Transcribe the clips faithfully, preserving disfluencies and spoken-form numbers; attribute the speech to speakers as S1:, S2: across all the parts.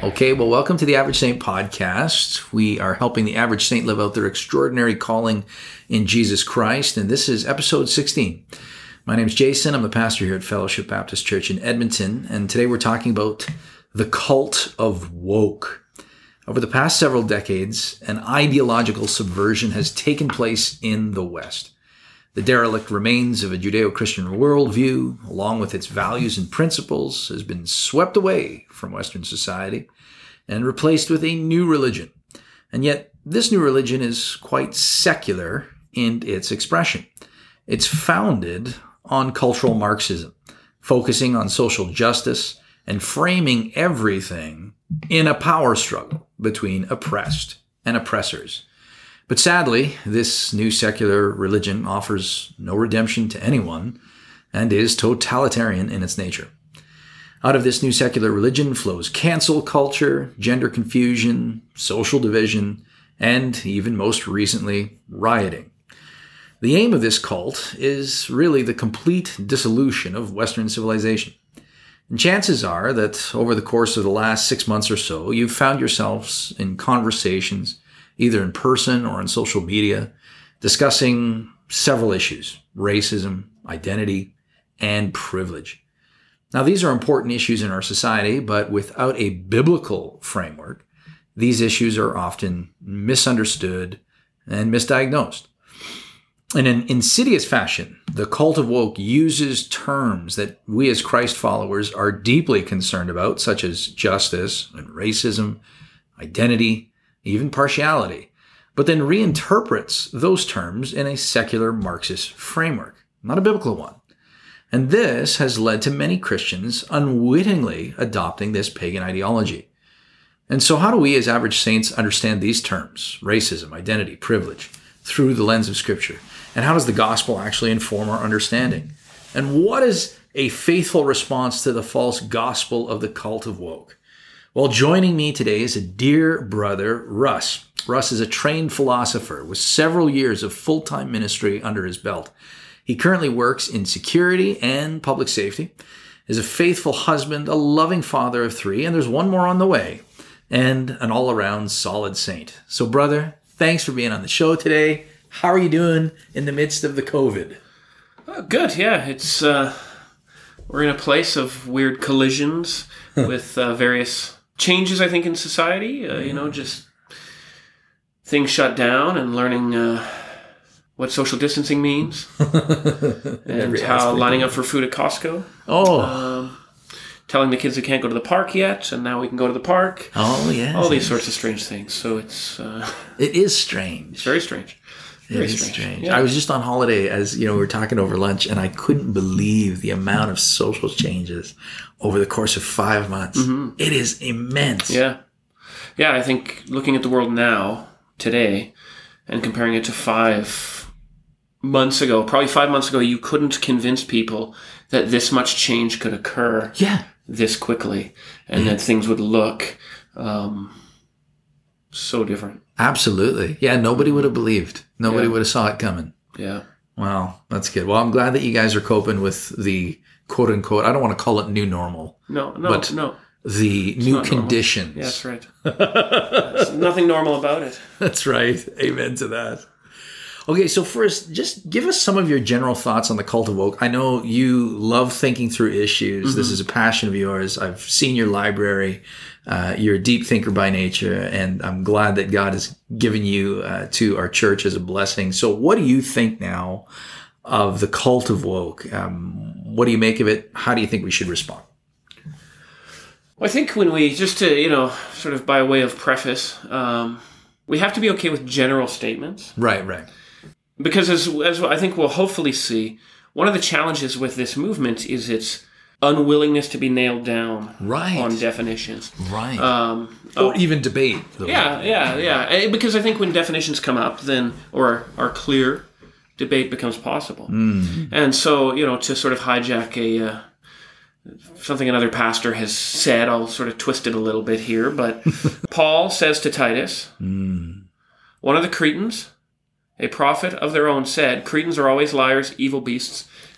S1: Okay, well, welcome to the Average Saint podcast. We are helping the average saint live out their extraordinary calling in Jesus Christ, and this is episode sixteen. My name is Jason. I'm the pastor here at Fellowship Baptist Church in Edmonton, and today we're talking about the cult of woke. Over the past several decades, an ideological subversion has taken place in the West. The derelict remains of a Judeo-Christian worldview, along with its values and principles, has been swept away from Western society and replaced with a new religion. And yet, this new religion is quite secular in its expression. It's founded on cultural Marxism, focusing on social justice and framing everything in a power struggle between oppressed and oppressors. But sadly, this new secular religion offers no redemption to anyone and is totalitarian in its nature. Out of this new secular religion flows cancel culture, gender confusion, social division, and even most recently, rioting. The aim of this cult is really the complete dissolution of Western civilization. And chances are that over the course of the last six months or so, you've found yourselves in conversations either in person or on social media, discussing several issues: racism, identity, and privilege. Now, these are important issues in our society, but without a biblical framework, these issues are often misunderstood and misdiagnosed. In an insidious fashion, the cult of woke uses terms that we as Christ followers are deeply concerned about, such as justice and racism, identity, even partiality, but then reinterprets those terms in a secular Marxist framework, not a biblical one. And this has led to many Christians unwittingly adopting this pagan ideology. And so how do we as average saints understand these terms, racism, identity, privilege, through the lens of Scripture? And how does the gospel actually inform our understanding? And what is a faithful response to the false gospel of the cult of woke? Well, joining me today is a dear brother, Russ. Russ is a trained philosopher with several years of full-time ministry under his belt. He currently works in security and public safety, is a faithful husband, a loving father of three, and there's one more on the way, and an all-around solid saint. So, brother, thanks for being on the show today. How are you doing in the midst of the COVID?
S2: Oh, good, yeah. It's uh, we're in a place of weird collisions with uh, various changes, I think, in society, uh, you know, just things shut down and learning uh, what social distancing means and how lining up for food at Costco.
S1: Oh.
S2: Um, telling the kids they can't go to the park yet, and now we can go to the park.
S1: Oh, yeah.
S2: All these sorts of strange things. So it's... Uh,
S1: it is strange.
S2: It's very strange. Very
S1: it is
S2: strange.
S1: strange.
S2: Yeah.
S1: I was just on holiday, as you know, we were talking over lunch, and I couldn't believe the amount of social changes over the course of five months. Mm-hmm. It is immense.
S2: Yeah. Yeah, I think looking at the world now, today, and comparing it to five months ago, probably five months ago, you couldn't convince people that this much change could occur
S1: yeah.
S2: this quickly, and mm-hmm. that things would look um, so different.
S1: Absolutely. Yeah, nobody would have believed. Nobody
S2: yeah.
S1: would have saw it coming.
S2: Yeah.
S1: Wow, that's good. Well, I'm glad that you guys are coping with the quote-unquote, I don't want to call it new normal.
S2: No, no,
S1: but
S2: no.
S1: The
S2: it's
S1: new conditions.
S2: Yeah, that's right. There's nothing normal about it.
S1: That's right. Amen to that. Okay, so first, just give us some of your general thoughts on the cult of woke. I know you love thinking through issues. Mm-hmm. This is a passion of yours. I've seen your library. Uh, you're a deep thinker by nature, and I'm glad that God has given you uh, to our church as a blessing. So what do you think now of the cult of woke? Um, what do you make of it? How do you think we should respond?
S2: Well, I think when we, just to, you know, sort of by way of preface, um, we have to be okay with general statements.
S1: Right, right.
S2: Because as, as I think we'll hopefully see, one of the challenges with this movement is its unwillingness to be nailed down
S1: right.
S2: on definitions.
S1: Right.
S2: Um,
S1: or oh, even debate.
S2: Yeah, yeah, yeah. Because I think when definitions come up, then, or are clear, debate becomes possible.
S1: Mm.
S2: And so, you know, to sort of hijack a... Uh, something another pastor has said, I'll sort of twist it a little bit here, but Paul says to Titus,
S1: mm.
S2: one of the Cretans, a prophet of their own, said, Cretans are always liars, evil beasts,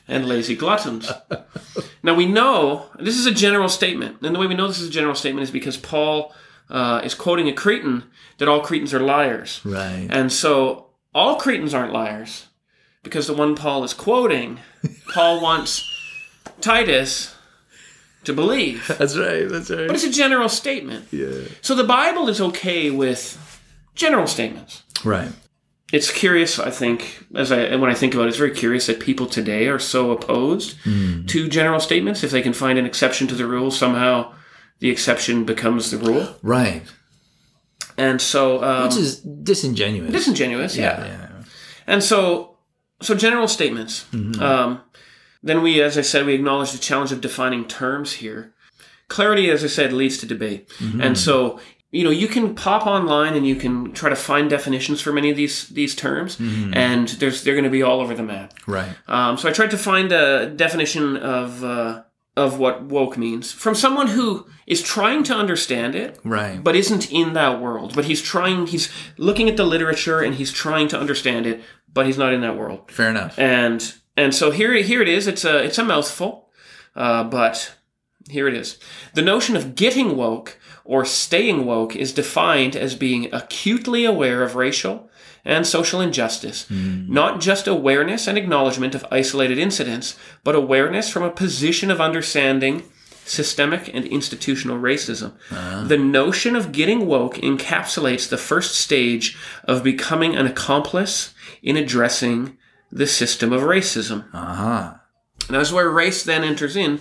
S2: and lazy gluttons. Now we know, this is a general statement, and the way we know this is a general statement is because Paul uh, is quoting a Cretan that all Cretans are liars.
S1: Right.
S2: And so all Cretans aren't liars, because the one Paul is quoting, Paul wants Titus to believe.
S1: That's right, that's right.
S2: But it's a general statement.
S1: Yeah.
S2: So the Bible is okay with general statements.
S1: Right.
S2: It's curious, I think, as I when I think about it, it's very curious that people today are so opposed mm. to general statements. If they can find an exception to the rule, somehow the exception becomes the rule.
S1: Right.
S2: And so... Um,
S1: Which is disingenuous.
S2: Disingenuous, yeah.
S1: yeah. yeah.
S2: And so, so general statements. Mm-hmm. Um, then we, as I said, we acknowledge the challenge of defining terms here. Clarity, as I said, leads to debate. Mm-hmm. And so... You know, you can pop online and you can try to find definitions for many of these these terms, mm-hmm. and there's they're going to be all over the map.
S1: Right.
S2: Um, so I tried to find a definition of uh, of what woke means from someone who is trying to understand it,
S1: right,
S2: but isn't in that world. But he's trying. He's looking at the literature and he's trying to understand it, but he's not in that world.
S1: Fair enough.
S2: And and so here here it is. It's a it's a mouthful, uh, but here it is. The notion of getting woke or staying woke is defined as being acutely aware of racial and social injustice, mm. not just awareness and acknowledgement of isolated incidents, but awareness from a position of understanding systemic and institutional racism. Uh-huh. The notion of getting woke encapsulates the first stage of becoming an accomplice in addressing the system of racism.
S1: Uh-huh.
S2: Now, this is where race then enters in.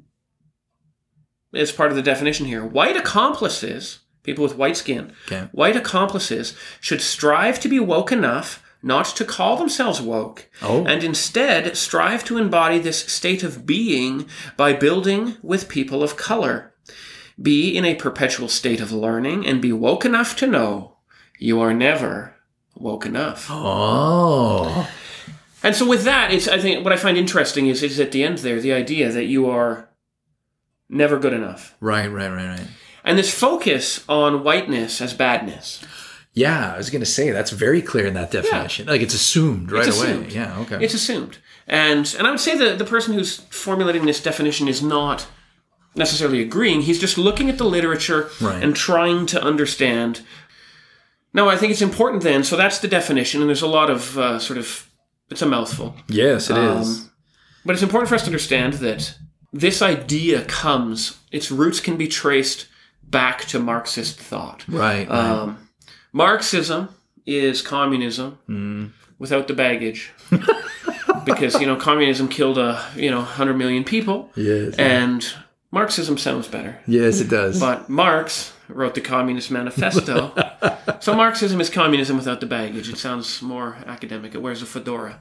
S2: As part of the definition here. White accomplices, people with white skin,
S1: okay.
S2: white accomplices should strive to be woke enough not to call themselves woke,
S1: oh.
S2: and instead strive to embody this state of being by building with people of color. Be in a perpetual state of learning and be woke enough to know you are never woke enough.
S1: Oh.
S2: And so with that, it's I think what I find interesting is, is at the end there, the idea that you are never good enough.
S1: Right, right, right, right.
S2: And this focus on whiteness as badness.
S1: Yeah, I was going to say, that's very clear in that definition. Yeah. Like, it's assumed right
S2: it's
S1: away.
S2: Assumed.
S1: Yeah, okay.
S2: It's assumed. And and I would say that the person who's formulating this definition is not necessarily agreeing. He's just looking at the literature
S1: right.
S2: and trying to understand. Now, I think it's important then, so that's the definition, and there's a lot of uh, sort of, it's a mouthful.
S1: Yes, it um, is.
S2: But it's important for us to understand that this idea comes, its roots can be traced back to Marxist thought.
S1: Right.
S2: Um,
S1: right.
S2: Marxism is communism
S1: mm.
S2: without the baggage. Because, you know, communism killed, a, you know, one hundred million people.
S1: Yes.
S2: And Marxism sounds better.
S1: Yes, it does.
S2: But Marx wrote the Communist Manifesto. So Marxism is communism without the baggage. It sounds more academic. It wears a fedora.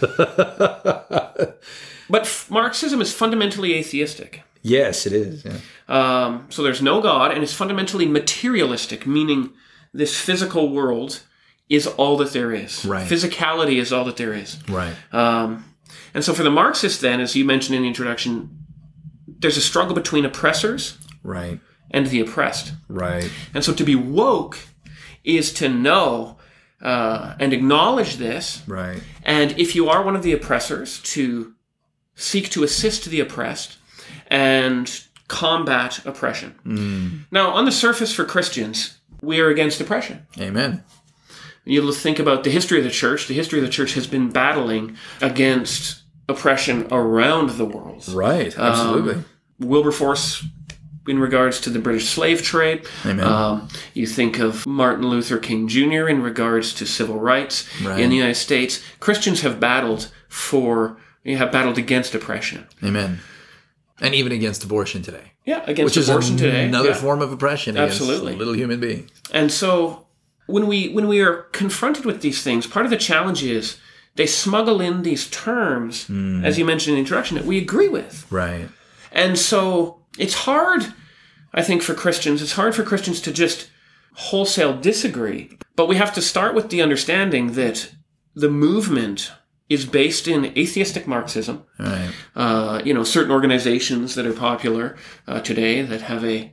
S2: But f- Marxism is fundamentally atheistic.
S1: Yes, it is. Yeah.
S2: Um, so there's no God, and it's fundamentally materialistic, meaning this physical world is all that there is.
S1: Right.
S2: Physicality is all that there is.
S1: Right.
S2: Um, and so for the Marxists then, as you mentioned in the introduction, there's a struggle between oppressors
S1: right.
S2: and the oppressed.
S1: Right.
S2: And so to be woke is to know uh, and acknowledge this.
S1: Right.
S2: And if you are one of the oppressors, to seek to assist the oppressed and combat oppression.
S1: Mm.
S2: Now, on the surface for Christians, we are against oppression.
S1: Amen.
S2: You think about the history of the church. The history of the church has been battling against oppression around the world.
S1: Right, absolutely.
S2: Um, Wilberforce in regards to the British slave trade.
S1: Amen.
S2: Um, you think of Martin Luther King Junior in regards to civil rights
S1: right.
S2: in the United States. Christians have battled for, you have battled against oppression.
S1: Amen. And even against abortion today.
S2: Yeah, against
S1: Which
S2: abortion
S1: is
S2: today.
S1: Another
S2: yeah.
S1: form of oppression against
S2: Absolutely.
S1: a little human being.
S2: And so when we when we are confronted with these things, part of the challenge is they smuggle in these terms, mm. as you mentioned in the introduction, that we agree with.
S1: Right.
S2: And so it's hard, I think, for Christians, it's hard for Christians to just wholesale disagree. But we have to start with the understanding that the movement is based in atheistic Marxism.
S1: Right.
S2: Uh, you know, certain organizations that are popular uh, today that have a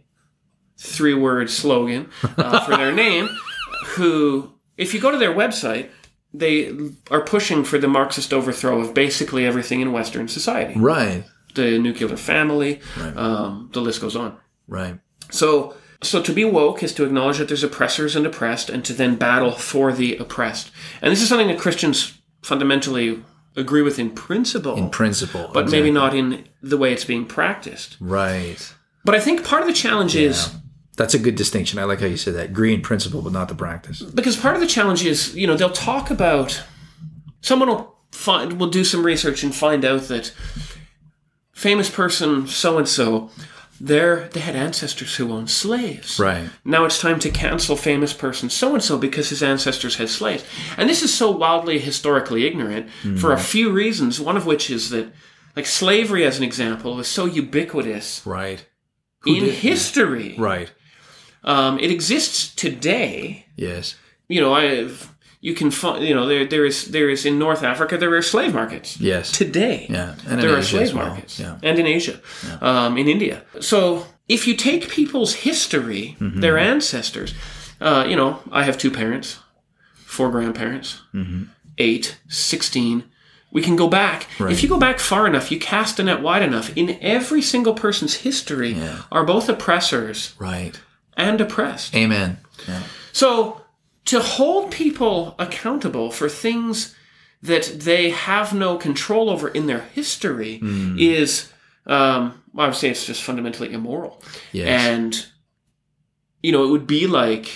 S2: three-word slogan uh, for their name, who, if you go to their website, they are pushing for the Marxist overthrow of basically everything in Western society.
S1: Right.
S2: The nuclear family,
S1: Right.
S2: um, the list goes on.
S1: Right.
S2: So, so to be woke is to acknowledge that there's oppressors and oppressed, and to then battle for the oppressed. And this is something that Christians fundamentally agree with in principle.
S1: In principle.
S2: But
S1: exactly.
S2: maybe not in the way it's being practiced.
S1: Right.
S2: But I think part of the challenge
S1: Yeah.
S2: is...
S1: That's a good distinction. I like how you said that. Agree in principle, but not the practice.
S2: Because part of the challenge is, you know, they'll talk about... Someone will find, will do some research and find out that famous person so-and-so, they're, they had ancestors who owned slaves.
S1: Right.
S2: Now it's time to cancel famous person so-and-so because his ancestors had slaves. And this is so wildly historically ignorant mm. for a few reasons, one of which is that, like, slavery, as an example, was so ubiquitous
S1: right. Who
S2: in
S1: did?
S2: history.
S1: Right.
S2: Um, it exists today.
S1: Yes.
S2: You know, I... You can find, you know, there there is there is in North Africa there are slave markets.
S1: Yes.
S2: Today.
S1: Yeah. And
S2: there
S1: in
S2: are
S1: Asia
S2: slave
S1: as well.
S2: markets.
S1: Yeah.
S2: And in Asia,
S1: yeah.
S2: um, in India. So if you take people's history, mm-hmm. their ancestors, uh, you know, I have two parents, four grandparents, mm-hmm. eight, sixteen. We can go back. Right. If you go back far enough, you cast a net wide enough. In every single person's history
S1: yeah.
S2: are both oppressors,
S1: right,
S2: and oppressed.
S1: Amen. Yeah.
S2: So. To hold people accountable for things that they have no control over in their history mm. is, um, well, I would say it's just fundamentally immoral.
S1: Yes.
S2: And, you know, it would be like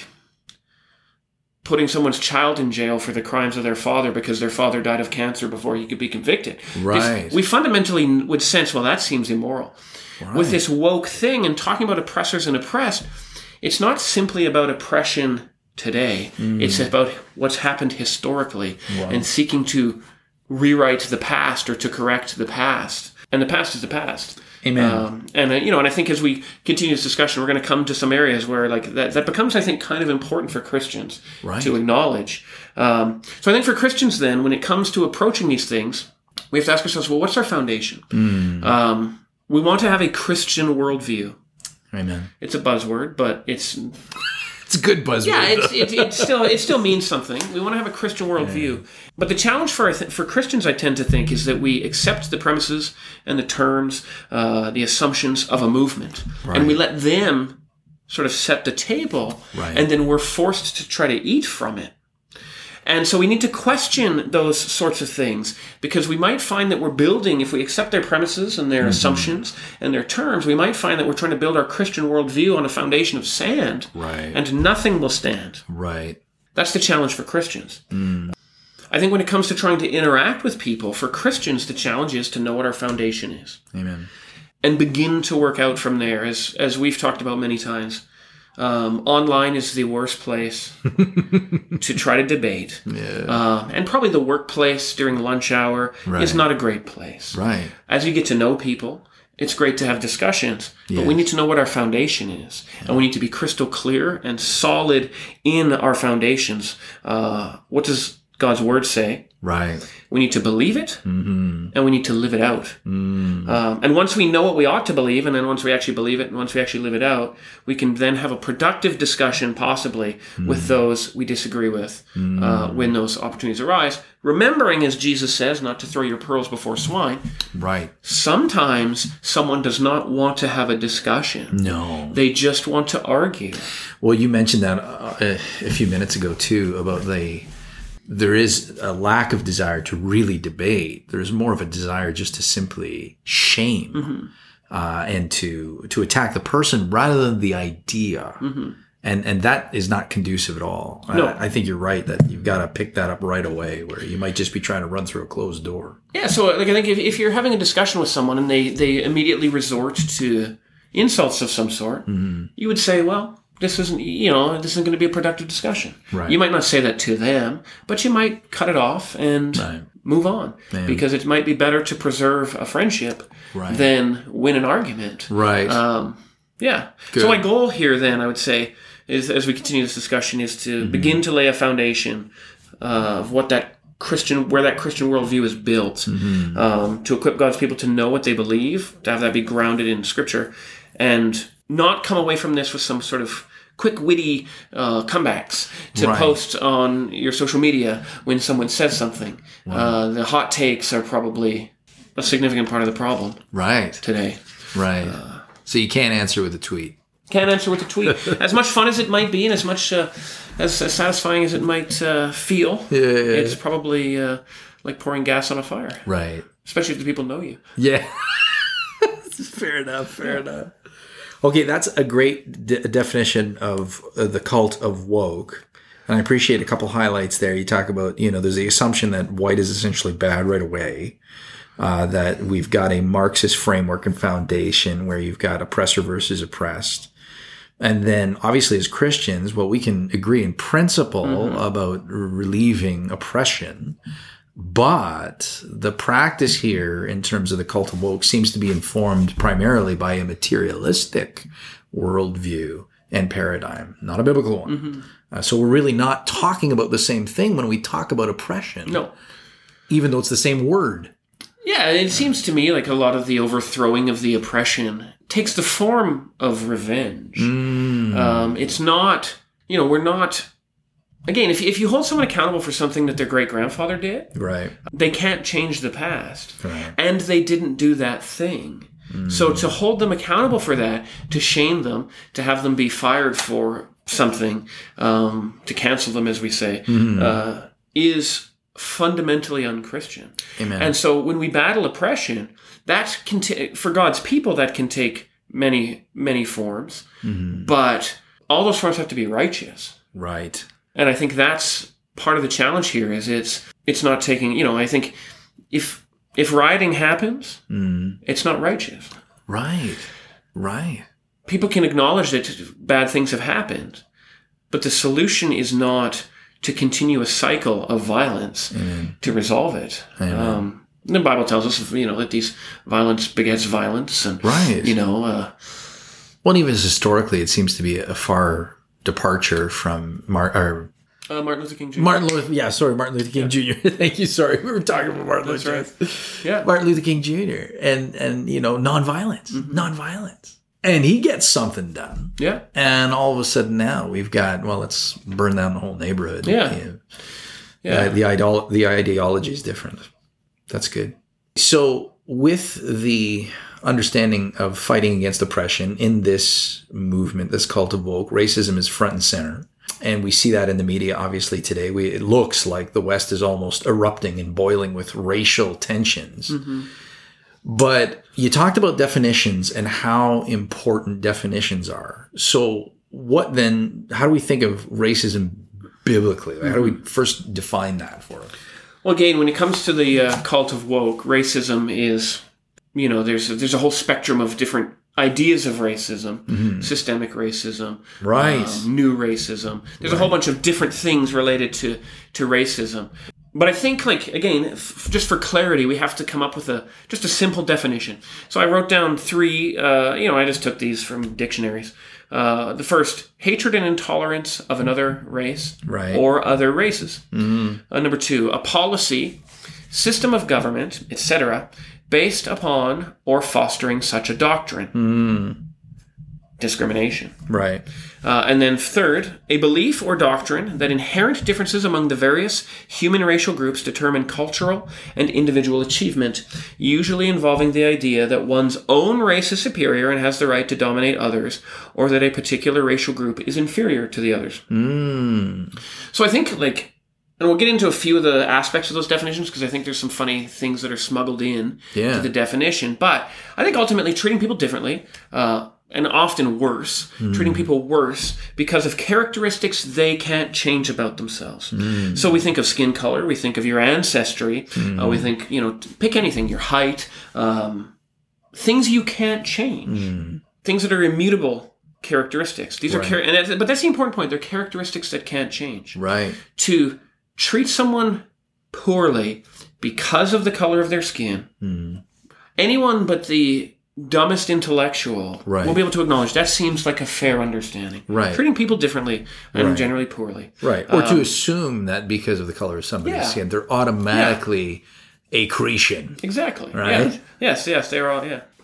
S2: putting someone's child in jail for the crimes of their father because their father died of cancer before he could be convicted.
S1: Right.
S2: We fundamentally would sense, well, that seems immoral. Right. With this woke thing and talking about oppressors and oppressed, it's not simply about oppression today. Mm. It's about what's happened historically wow. and seeking to rewrite the past or to correct the past. And the past is the past.
S1: Amen.
S2: Um, and, uh, you know, and I think as we continue this discussion, we're going to come to some areas where like that, that becomes, I think, kind of important for Christians
S1: right.
S2: to acknowledge. Um, so I think for Christians then, when it comes to approaching these things, we have to ask ourselves, well, what's our foundation? Mm. Um, we want to have a Christian worldview.
S1: Amen.
S2: It's a buzzword, but it's...
S1: It's a good buzzword.
S2: Yeah, it's, it, it still it still means something. We want to have a Christian worldview. Yeah. But the challenge for for Christians, I tend to think, is that we accept the premises and the terms, uh, the assumptions of a movement. Right. And we let them sort of set the table,
S1: right.
S2: and then we're forced to try to eat from it. And so we need to question those sorts of things because we might find that we're building, if we accept their premises and their mm-hmm. assumptions and their terms, we might find that we're trying to build our Christian worldview on a foundation of sand
S1: right.
S2: and nothing will stand.
S1: Right.
S2: That's the challenge for Christians.
S1: Mm.
S2: I think when it comes to trying to interact with people, for Christians, the challenge is to know what our foundation is.
S1: Amen. And
S2: begin to work out from there, as as we've talked about many times. Um, online is the worst place to try to debate.
S1: Yeah.
S2: Um, and probably the workplace during lunch hour right. is not a great place.
S1: Right.
S2: As you get to know people, it's great to have discussions, but
S1: yes.
S2: we need to know what our foundation is. Yeah. And we need to be crystal clear and solid in our foundations. Uh, what does God's word say?
S1: Right.
S2: We need to believe it,
S1: mm-hmm.
S2: and we need to live it out.
S1: Mm.
S2: Um, and once we know what we ought to believe, and then once we actually believe it, and once we actually live it out, we can then have a productive discussion, possibly, mm. with those we disagree with mm. uh, when those opportunities arise. Remembering, as Jesus says, not to throw your pearls before swine.
S1: Right.
S2: Sometimes someone does not want to have a discussion.
S1: No.
S2: They just want to argue.
S1: Well, you mentioned that uh, a few minutes ago, too, about the... There is a lack of desire to really debate. There's more of a desire just to simply shame mm-hmm. uh, and to to attack the person rather than the idea. Mm-hmm. And and that is not conducive at all.
S2: No.
S1: I, I think you're right that you've got to pick that up right away, where you might just be trying to run through a closed door.
S2: Yeah, so like I think if, if you're having a discussion with someone and they, they immediately resort to insults of some sort, mm-hmm. you would say, well, this isn't, you know, this isn't going to be a productive discussion.
S1: Right.
S2: You might not say that to them, but you might cut it off and
S1: right.
S2: move on.
S1: Man.
S2: Because it might be better to preserve a friendship
S1: right.
S2: than win an argument.
S1: Right.
S2: Um, yeah.
S1: Good.
S2: So my goal here then, I would say, is as we continue this discussion, is to mm-hmm. begin to lay a foundation uh, of what that Christian, where that Christian worldview is built, mm-hmm. um, to equip God's people to know what they believe, to have that be grounded in Scripture, and not come away from this with some sort of quick, witty uh, comebacks to
S1: Right.
S2: post on your social media when someone says something. Uh, the hot takes are probably a significant part of the problem
S1: Right.
S2: today.
S1: Right. So you can't answer with a tweet.
S2: Can't answer with a tweet. As much fun as it might be and as much uh, as, as satisfying as it might uh, feel,
S1: Yeah.
S2: it's probably uh, like pouring gas on a fire,
S1: Right.
S2: especially if the people know you.
S1: Yeah. Fair enough. Fair enough. Okay, that's a great de- definition of uh, the cult of woke. And I appreciate a couple highlights there. You talk about, you know, there's the assumption that white is essentially bad right away. Uh, that we've got a Marxist framework and foundation where you've got oppressor versus oppressed. And then obviously as Christians, well, we can agree in principle mm-hmm. about relieving oppression. But the practice here in terms of the cult of woke seems to be informed primarily by a materialistic worldview and paradigm, not a biblical one. Mm-hmm. Uh, so we're really not talking about the same thing when we talk about oppression.
S2: No.
S1: Even though it's the same word.
S2: Yeah, it seems to me like a lot of the overthrowing of the oppression takes the form of revenge.
S1: Mm.
S2: Um, it's not, you know, we're not... Again, if, if you hold someone accountable for something that their great-grandfather did,
S1: right,
S2: they can't change the past.
S1: Right.
S2: And they didn't do that thing. Mm. So to hold them accountable for that, to shame them, to have them be fired for something, um, to cancel them, as we say, mm. uh, is fundamentally unchristian.
S1: Amen.
S2: And so when we battle oppression, that can t- for God's people, that can take many, many forms. Mm-hmm. But all those forms have to be righteous.
S1: Right.
S2: And I think that's part of the challenge here is it's it's not taking, you know, I think if if rioting happens, mm. it's not righteous.
S1: Right. Right.
S2: People can acknowledge that bad things have happened, but the solution is not to continue a cycle of violence Amen. To resolve it. Um, the Bible tells us, you know, that these violence begets violence. And,
S1: right.
S2: you know... Uh,
S1: well, even historically, it seems to be a far... departure from Mar- or
S2: uh, Martin Luther King Junior
S1: Martin Luther, yeah, sorry, Martin Luther King yeah. Junior Thank you. Sorry, we were talking about Martin
S2: That's
S1: Luther.
S2: Right. Yeah,
S1: Martin Luther King Junior and and you know, nonviolence, mm-hmm. nonviolence, and he gets something done.
S2: Yeah,
S1: and all of a sudden now we've got well, let's burn down the whole neighborhood.
S2: Yeah,
S1: you know,
S2: yeah.
S1: Uh, the ideolo- the ideology is different. That's good. So with the understanding of fighting against oppression in this movement, this cult of woke, racism is front and center. And we see that in the media, obviously, today. We, it looks like the West is almost erupting and boiling with racial tensions. Mm-hmm. But you talked about definitions and how important definitions are. So what then, how do we think of racism biblically? Like, mm-hmm. How do we first define that for us?
S2: Well, again, when it comes to the uh, cult of woke, racism is... You know, there's a, there's a whole spectrum of different ideas of racism, mm-hmm. systemic racism,
S1: right?
S2: Um, new racism. There's
S1: right.
S2: a whole bunch of different things related to, to racism. But I think, like, again, f- just for clarity, we have to come up with a just a simple definition. So I wrote down three, uh, you know, I just took these from dictionaries. Uh, the first, hatred and intolerance of another race
S1: right.
S2: or other races.
S1: Mm-hmm.
S2: Uh, number two, a policy, system of government, et cetera, based upon or fostering such a doctrine.
S1: Mm.
S2: Discrimination.
S1: Right.
S2: Uh, and then third, a belief or doctrine that inherent differences among the various human racial groups determine cultural and individual achievement, usually involving the idea that one's own race is superior and has the right to dominate others, or that a particular racial group is inferior to the others.
S1: Mm.
S2: So I think, like, and we'll get into a few of the aspects of those definitions because I think there's some funny things that are smuggled in
S1: yeah.
S2: to the definition. But I think ultimately treating people differently, uh, and often worse, mm. treating people worse because of characteristics they can't change about themselves. Mm. So we think of skin color, we think of your ancestry, mm. uh, we think, you know, pick anything, your height, um, things you can't change, mm. things that are immutable characteristics. These right. are, char- and that's, but that's the important point. They're characteristics that can't change.
S1: Right.
S2: To treat someone poorly because of the color of their skin, mm. anyone but the dumbest intellectual
S1: right.
S2: will be able to acknowledge that seems like a fair understanding.
S1: Right.
S2: Treating people differently and right. generally poorly.
S1: Right. Or um, to assume that because of the color of somebody's
S2: yeah. yeah.
S1: skin, they're automatically a Cretan.
S2: Exactly.
S1: Right?
S2: Yeah. Yes, yes, they're all, yeah.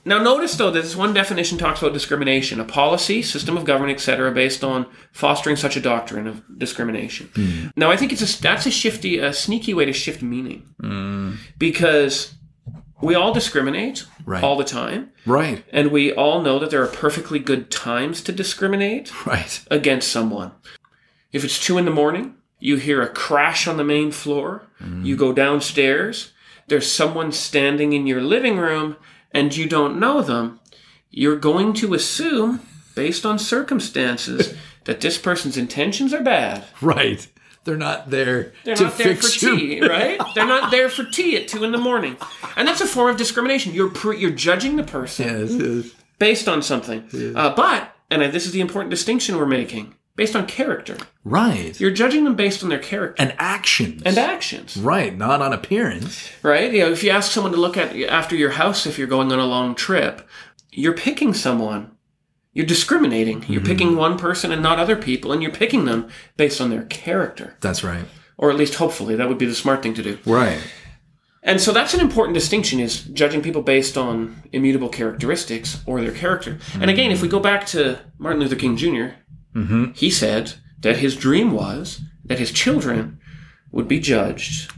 S2: Now, notice, though, that this one definition talks about discrimination, a policy, system of government, et cetera, based on fostering such a doctrine of discrimination. Mm. Now, I think it's a, that's a shifty, a sneaky way to shift meaning. Mm. Because we all discriminate right. all the time.
S1: Right.
S2: And we all know that there are perfectly good times to discriminate
S1: right.
S2: against someone. If it's two in the morning, you hear a crash on the main floor, mm. you go downstairs, there's someone standing in your living room, and you don't know them, you're going to assume, based on circumstances, that this person's intentions are bad.
S1: Right. They're not there
S2: They're
S1: to
S2: not there
S1: fix
S2: for
S1: your...
S2: tea, right? They're not there for tea at two in the morning. And that's a form of discrimination. You're pre- you're judging the person
S1: yes, yes.
S2: based on something. Yes. Uh, but, and this is the important distinction we're making, based on character.
S1: Right.
S2: You're judging them based on their character.
S1: And actions.
S2: And actions.
S1: Right, not on appearance.
S2: Right? You know, if you ask someone to look at after your house if you're going on a long trip, you're picking someone. You're discriminating. You're mm-hmm. picking one person and not other people, and you're picking them based on their character.
S1: That's right.
S2: Or at least, hopefully, that would be the smart thing to do.
S1: Right.
S2: And so that's an important distinction, is judging people based on immutable characteristics or their character. Mm-hmm. And again, if we go back to Martin Luther King Junior, mm-hmm. he said that his dream was that his children would be judged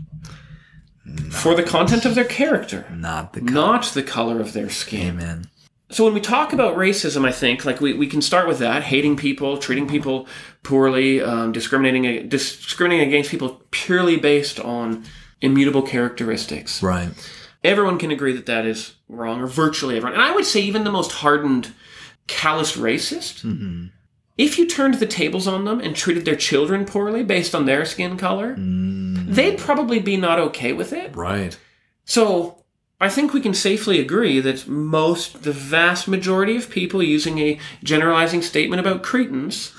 S2: not for the content of their character,
S1: not the color.
S2: not the color of their skin.
S1: Amen.
S2: So when we talk about racism, I think, like we, we can start with that, hating people, treating people poorly, um, discriminating discriminating against people purely based on immutable characteristics.
S1: Right.
S2: Everyone can agree that that is wrong, or virtually everyone. And I would say even the most hardened, calloused racist, mm-hmm. if you turned the tables on them and treated their children poorly based on their skin color, mm-hmm. they'd probably be not okay with it.
S1: Right.
S2: So I think we can safely agree that most, the vast majority of people, using a generalizing statement about Cretans,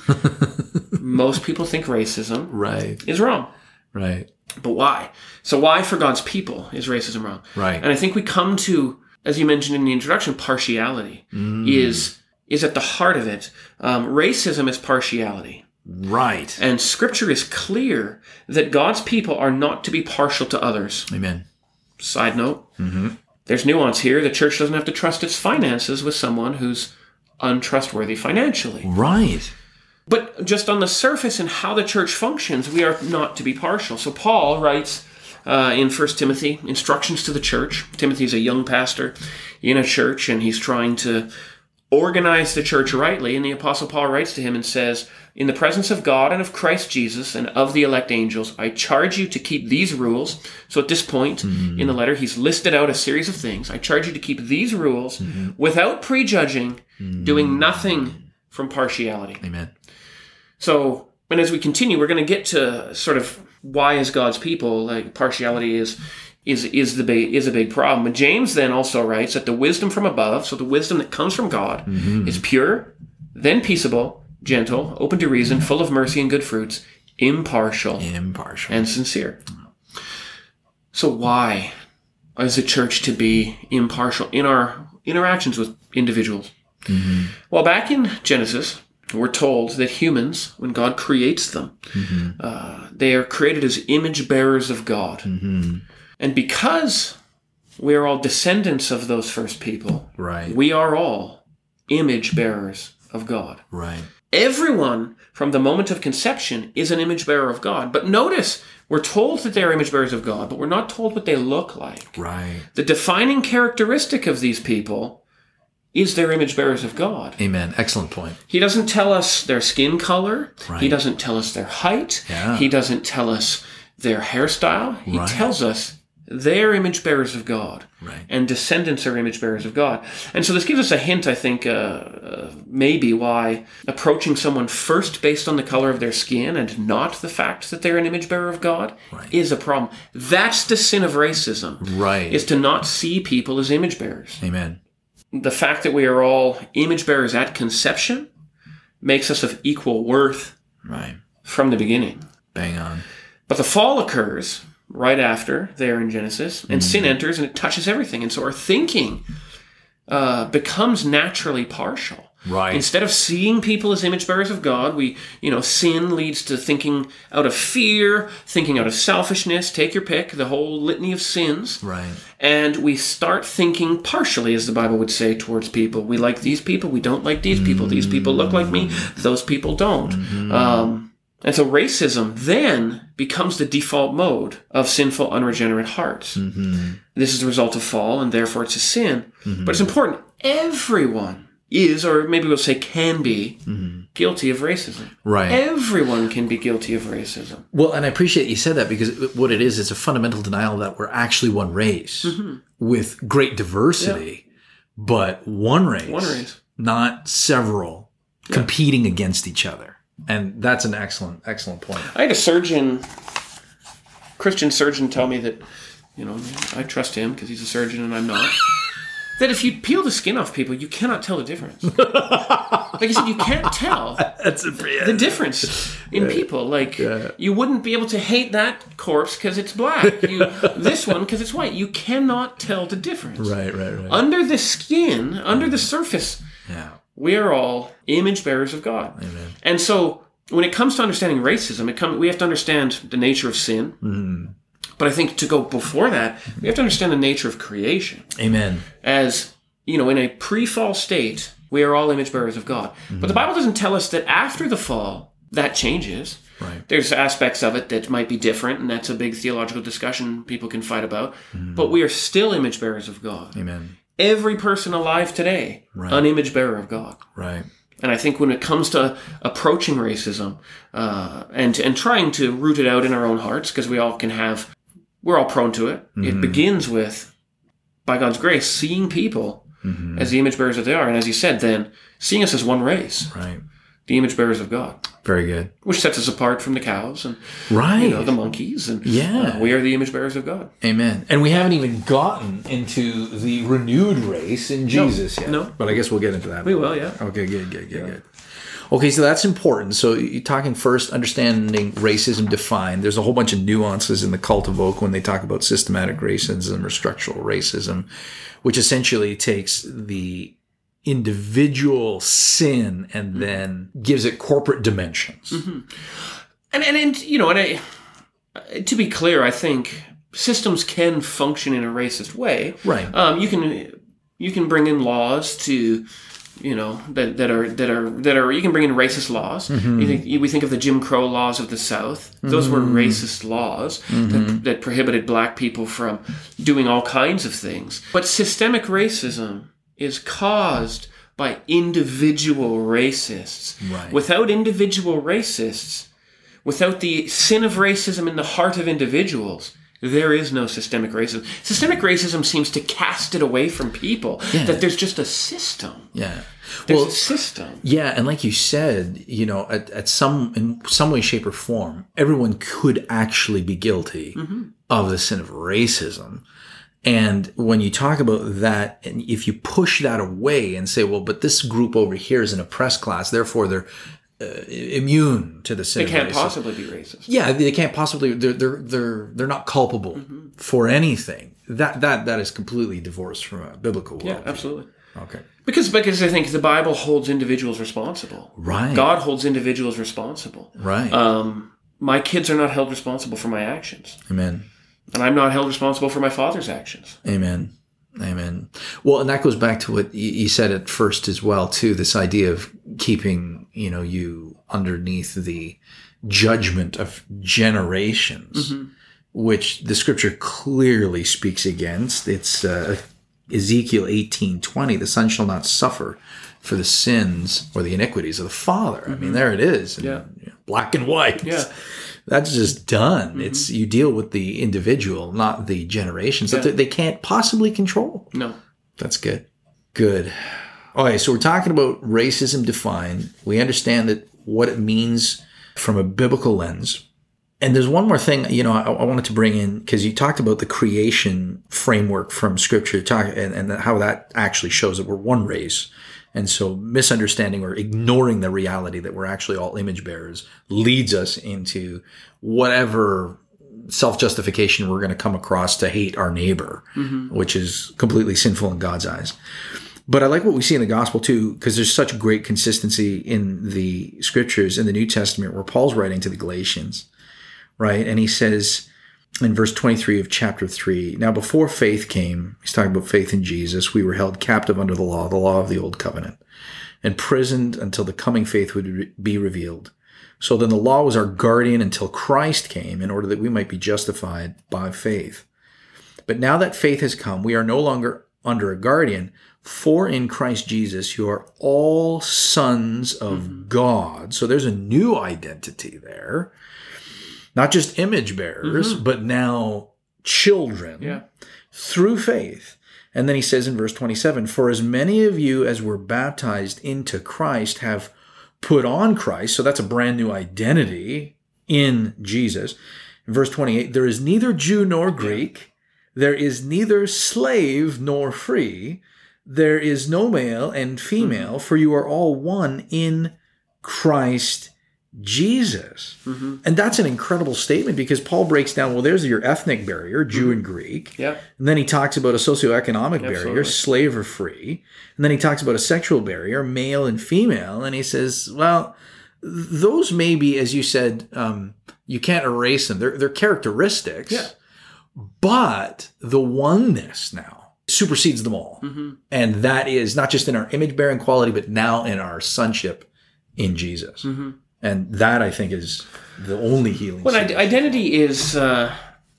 S2: most people think racism
S1: right.
S2: is wrong.
S1: Right.
S2: But why? So why for God's people is racism wrong?
S1: Right.
S2: And I think we come to, as you mentioned in the introduction, partiality mm. is is at the heart of it. Um, racism is partiality.
S1: Right.
S2: And Scripture is clear that God's people are not to be partial to others.
S1: Amen.
S2: Side note, mm-hmm. there's nuance here. The church doesn't have to trust its finances with someone who's untrustworthy financially.
S1: Right.
S2: But just on the surface and how the church functions, we are not to be partial. So Paul writes uh, in First Timothy, instructions to the church. Timothy's a young pastor in a church, and he's trying to organize the church rightly. And the Apostle Paul writes to him and says, "In the presence of God and of Christ Jesus and of the elect angels, I charge you to keep these rules." So at this point mm-hmm. in the letter, he's listed out a series of things. "I charge you to keep these rules mm-hmm. without prejudging, mm-hmm. doing nothing from partiality."
S1: Amen.
S2: So, and as we continue, we're going to get to sort of why as God's people, like partiality is is is the big, is a big problem. But James then also writes that the wisdom from above, so the wisdom that comes from God, mm-hmm. is pure, then peaceable, gentle, open to reason, full of mercy and good fruits, impartial,
S1: impartial,
S2: and sincere. So why is the church to be impartial in our interactions with individuals? Mm-hmm. Well, back in Genesis, we're told that humans, when God creates them, mm-hmm. uh, they are created as image bearers of God. Mm-hmm. And because we are all descendants of those first people,
S1: right.
S2: we are all image bearers of God.
S1: Right.
S2: Everyone from the moment of conception is an image bearer of God. But notice, we're told that they're image bearers of God, but we're not told what they look like.
S1: Right.
S2: The defining characteristic of these people is they're image bearers of God.
S1: Amen. Excellent point.
S2: He doesn't tell us their skin color.
S1: Right.
S2: He doesn't tell us their height.
S1: Yeah.
S2: He doesn't tell us their hairstyle. He
S1: right.
S2: tells us they're image bearers of God.
S1: Right.
S2: And descendants are image bearers of God. And so this gives us a hint, I think, uh, uh, maybe why approaching someone first based on the color of their skin and not the fact that they're an image bearer of God
S1: right.
S2: is a problem. That's the sin of racism.
S1: Right.
S2: Is to not see people as image bearers.
S1: Amen.
S2: The fact that we are all image bearers at conception makes us of equal worth
S1: right.
S2: from the beginning.
S1: Bang on.
S2: But the fall occurs right after there in Genesis, and
S1: mm-hmm.
S2: sin enters and it touches everything. And so our thinking uh, becomes naturally partial.
S1: Right.
S2: Instead of seeing people as image bearers of God, we, you know, sin leads to thinking out of fear, thinking out of selfishness, take your pick, the whole litany of sins.
S1: Right.
S2: And we start thinking partially, as the Bible would say, towards people. We like these people, we don't like these people. These people look like me, those people don't. Mm-hmm. Um, and so racism then becomes the default mode of sinful, unregenerate hearts. Mm-hmm. This is the result of fall, and therefore it's a sin. Mm-hmm. But it's important. Everyone is, or maybe we'll say can be, mm-hmm. guilty of racism.
S1: Right.
S2: Everyone can be guilty of racism.
S1: Well, and I appreciate you said that, because what it is, it's a fundamental denial that we're actually one race mm-hmm. with great diversity, yeah. but one race,
S2: one race,
S1: not several yeah. competing against each other. And that's an excellent, excellent point.
S2: I had a surgeon, Christian surgeon, tell me that, you know, I trust him because he's a surgeon and I'm not. That if you peel the skin off people, you cannot tell the difference. Like I said, you can't tell
S1: That's a, yeah.
S2: the difference in yeah. people. Like,
S1: yeah.
S2: you wouldn't be able to hate that corpse because it's black. You, this one because it's white. You cannot tell the difference.
S1: Right, right, right.
S2: Under the skin, under the surface,
S1: yeah.
S2: we are all image bearers of God.
S1: Amen.
S2: And so when it comes to understanding racism, it come, we have to understand the nature of sin. Mm-hmm. But I think to go before that, we have to understand the nature of creation.
S1: Amen.
S2: As, you know, in a pre-fall state, we are all image bearers of God. Mm-hmm. But the Bible doesn't tell us that after the fall, that changes.
S1: Right.
S2: There's aspects of it that might be different, and that's a big theological discussion people can fight about. Mm-hmm. But we are still image bearers of God.
S1: Amen.
S2: Every person alive today,
S1: right.
S2: an image bearer of God.
S1: Right.
S2: And I think when it comes to approaching racism uh, and and trying to root it out in our own hearts, because we all can have, we're all prone to it. Mm-hmm. It begins with, by God's grace, seeing people mm-hmm. as the image bearers that they are. And as you said, then seeing us as one race.
S1: Right.
S2: The image bearers of God.
S1: Very good.
S2: Which sets us apart from the cows and
S1: right.
S2: you know, the monkeys. And
S1: yeah.
S2: uh, we are the image bearers of God.
S1: Amen. And we haven't even gotten into the renewed race in Jesus
S2: no,
S1: yet.
S2: No.
S1: But I guess we'll get into that.
S2: We will, yeah.
S1: Okay, good, good, good,
S2: yeah.
S1: good. Okay, so that's important. So you're talking first, understanding racism defined. There's a whole bunch of nuances in the Cult of Oak when they talk about systematic racism or structural racism, which essentially takes the individual sin and mm-hmm. then gives it corporate dimensions.
S2: Mm-hmm. And, and, and, you know, and I, to be clear, I think systems can function in a racist way.
S1: Right.
S2: Um, you can you can bring in laws to... You know that that are that are that are you can bring in racist laws. Mm-hmm. You think, we think of the Jim Crow laws of the South; those mm-hmm. were racist laws mm-hmm. that, that prohibited black people from doing all kinds of things. But systemic racism is caused by individual racists.
S1: Right.
S2: Without individual racists, without the sin of racism in the heart of individuals, there is no systemic racism. Systemic racism seems to cast it away from people, yeah. that there's just a system.
S1: Yeah.
S2: There's
S1: well,
S2: a system.
S1: Yeah, and like you said, you know, at, at some in some way, shape, or form, everyone could actually be guilty mm-hmm. of the sin of racism. And when you talk about that, and if you push that away and say, well, but this group over here is an oppressed class, therefore they're Uh, immune to the sin.
S2: They can't
S1: of racism.
S2: possibly be racist.
S1: Yeah, they can't possibly. They're they're they're they're not culpable mm-hmm. for anything. That that that is completely divorced from a biblical world.
S2: Yeah, absolutely.
S1: Okay.
S2: Because because I think the Bible holds individuals responsible.
S1: Right.
S2: God holds individuals responsible.
S1: Right.
S2: Um, my kids are not held responsible for my actions.
S1: Amen.
S2: And I'm not held responsible for my father's actions.
S1: Amen. Amen. Well, and that goes back to what you said at first as well, too, this idea of keeping, you know, you underneath the judgment of generations, mm-hmm. which the scripture clearly speaks against. It's uh, Ezekiel eighteen twenty, the son shall not suffer for the sins or the iniquities of the father. Mm-hmm. I mean, there it is. And,
S2: yeah.
S1: you know, black and white.
S2: Yeah.
S1: That's just done. Mm-hmm. It's you deal with the individual, not the generations
S2: yeah.
S1: that they can't possibly control.
S2: No.
S1: That's good. Good. Okay, so we're talking about racism defined. We understand that what it means from a biblical lens. And there's one more thing, you know, I, I wanted to bring in, because you talked about the creation framework from Scripture, talk, and, and how that actually shows that we're one race. And so misunderstanding or ignoring the reality that we're actually all image bearers leads us into whatever self-justification we're going to come across to hate our neighbor, mm-hmm. which is completely sinful in God's eyes. But I like what we see in the gospel too, because there's such great consistency in the scriptures in the New Testament where Paul's writing to the Galatians, right? And he says in verse twenty-three of chapter three, now before faith came, he's talking about faith in Jesus, we were held captive under the law, the law of the old covenant, imprisoned until the coming faith would be revealed. So then the law was our guardian until Christ came in order that we might be justified by faith. But now that faith has come, we are no longer under a guardian, for in Christ Jesus you are all sons of mm-hmm. God. So there's a new identity there. Not just image bearers, mm-hmm. but now children
S2: yeah.
S1: through faith. And then he says in verse twenty-seven, for as many of you as were baptized into Christ have put on Christ. So that's a brand new identity in Jesus. In verse twenty-eight, there is neither Jew nor Greek. There is neither slave nor free. There is no male and female, mm-hmm. for you are all one in Christ Jesus. Mm-hmm. And that's an incredible statement because Paul breaks down, well, there's your ethnic barrier, Jew mm-hmm. and Greek.
S2: Yep.
S1: And then he talks about a socioeconomic
S2: Absolutely.
S1: barrier, slave or free. And then he talks about a sexual barrier, male and female. And he says, well, those may be, as you said, um, you can't erase them. They're, they're characteristics.
S2: Yeah.
S1: But the oneness now supersedes them all. Mm-hmm. And that is not just in our image-bearing quality, but now in our sonship in Jesus. Mm-hmm. And that, I think, is the only healing.
S2: Well, I- identity is, uh,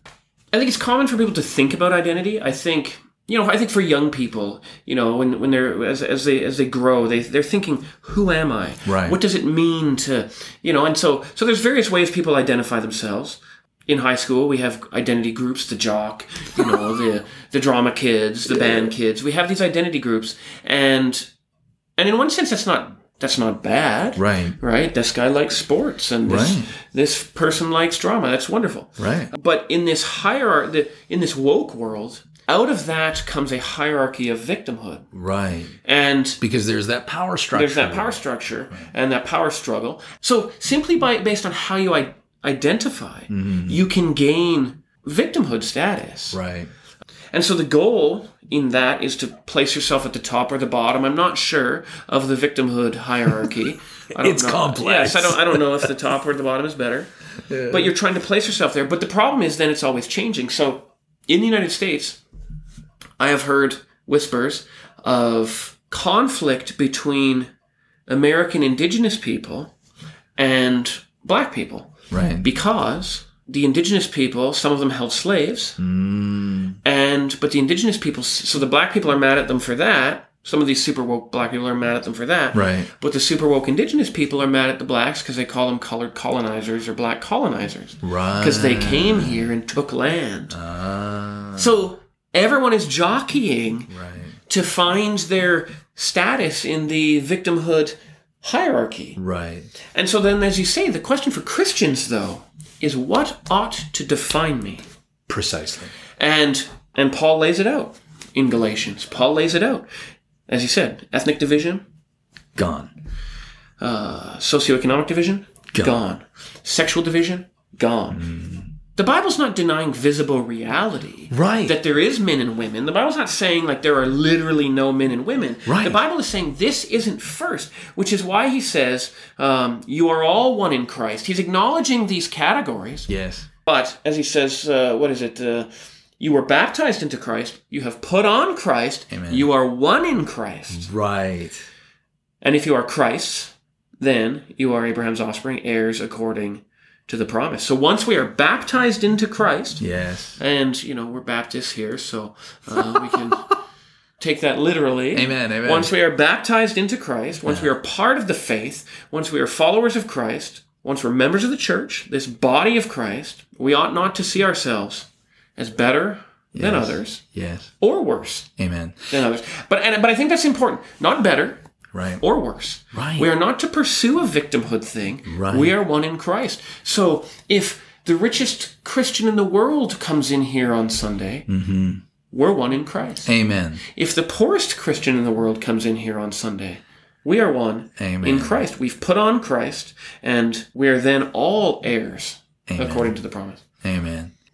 S2: I think it's common for people to think about identity. I think, you know, I think for young people, you know, when, when they're, as, as they, as they grow, they, they're thinking, who am I?
S1: Right.
S2: What does it mean to, you know, and so, so there's various ways people identify themselves. In high school, we have identity groups, the jock, you know, the, the drama kids, the band kids. We have these identity groups. And, and in one sense, that's not, That's not bad.
S1: Right.
S2: Right? This guy likes sports and this,
S1: right.
S2: this person likes drama. That's wonderful.
S1: Right.
S2: But in this hierarchy, in this woke world, out of that comes a hierarchy of victimhood.
S1: Right.
S2: And
S1: because there's that power structure.
S2: There's that power structure right. and that power struggle. So simply by based on how you I- identify, mm-hmm. you can gain victimhood status.
S1: Right.
S2: And so the goal in that is to place yourself at the top or the bottom. I'm not sure of the victimhood hierarchy. I don't
S1: it's
S2: know.
S1: complex.
S2: Yes, I don't. I don't know if the top or the bottom is better. Yeah. But you're trying to place yourself there. But the problem is then it's always changing. So in the United States, I have heard whispers of conflict between American indigenous people and black people.
S1: Right.
S2: Because the indigenous people, some of them held slaves, mm. and but the indigenous people, so the black people are mad at them for that. Some of these super woke black people are mad at them for that.
S1: Right.
S2: But the super woke indigenous people are mad at the blacks because they call them colored colonizers or black colonizers.
S1: Right.
S2: Because they came here and took land.
S1: Uh.
S2: So everyone is jockeying
S1: right.
S2: to find their status in the victimhood hierarchy.
S1: Right.
S2: And so then, as you say, the question for Christians, though, is what ought to define me?
S1: Precisely.
S2: And and Paul lays it out in Galatians. Paul lays it out. As he said, ethnic division,
S1: gone.
S2: Uh, socioeconomic division,
S1: gone.
S2: gone. Sexual division, gone. Mm. The Bible's not denying visible reality.
S1: Right.
S2: That there is men and women. The Bible's not saying like there are literally no men and women.
S1: Right.
S2: The Bible is saying this isn't first, which is why he says um, you are all one in Christ. He's acknowledging these categories.
S1: Yes.
S2: But as he says, uh, what is it? Uh, you were baptized into Christ. You have put on Christ.
S1: Amen.
S2: You are one in Christ.
S1: Right.
S2: And if you are Christ's, then you are Abraham's offspring, heirs according to the promise. So once we are baptized into Christ,
S1: yes,
S2: and you know we're Baptists here, so uh, we can take that literally.
S1: Amen. Amen.
S2: Once we are baptized into Christ, once yeah. we are part of the faith, once we are followers of Christ, once we're members of the church, this body of Christ, we ought not to see ourselves as better
S1: yes.
S2: than others,
S1: yes,
S2: or worse,
S1: amen,
S2: than others. But and but I think that's important. Not better.
S1: Right.
S2: Or worse.
S1: Right.
S2: We are not to pursue a victimhood thing.
S1: Right.
S2: We are one in Christ. So if the richest Christian in the world comes in here on Sunday, mm-hmm. we're one in Christ.
S1: Amen.
S2: If the poorest Christian in the world comes in here on Sunday, we are one
S1: Amen.
S2: in Christ. We've put on Christ, and we are then all heirs, Amen. According to the promise.
S1: Amen.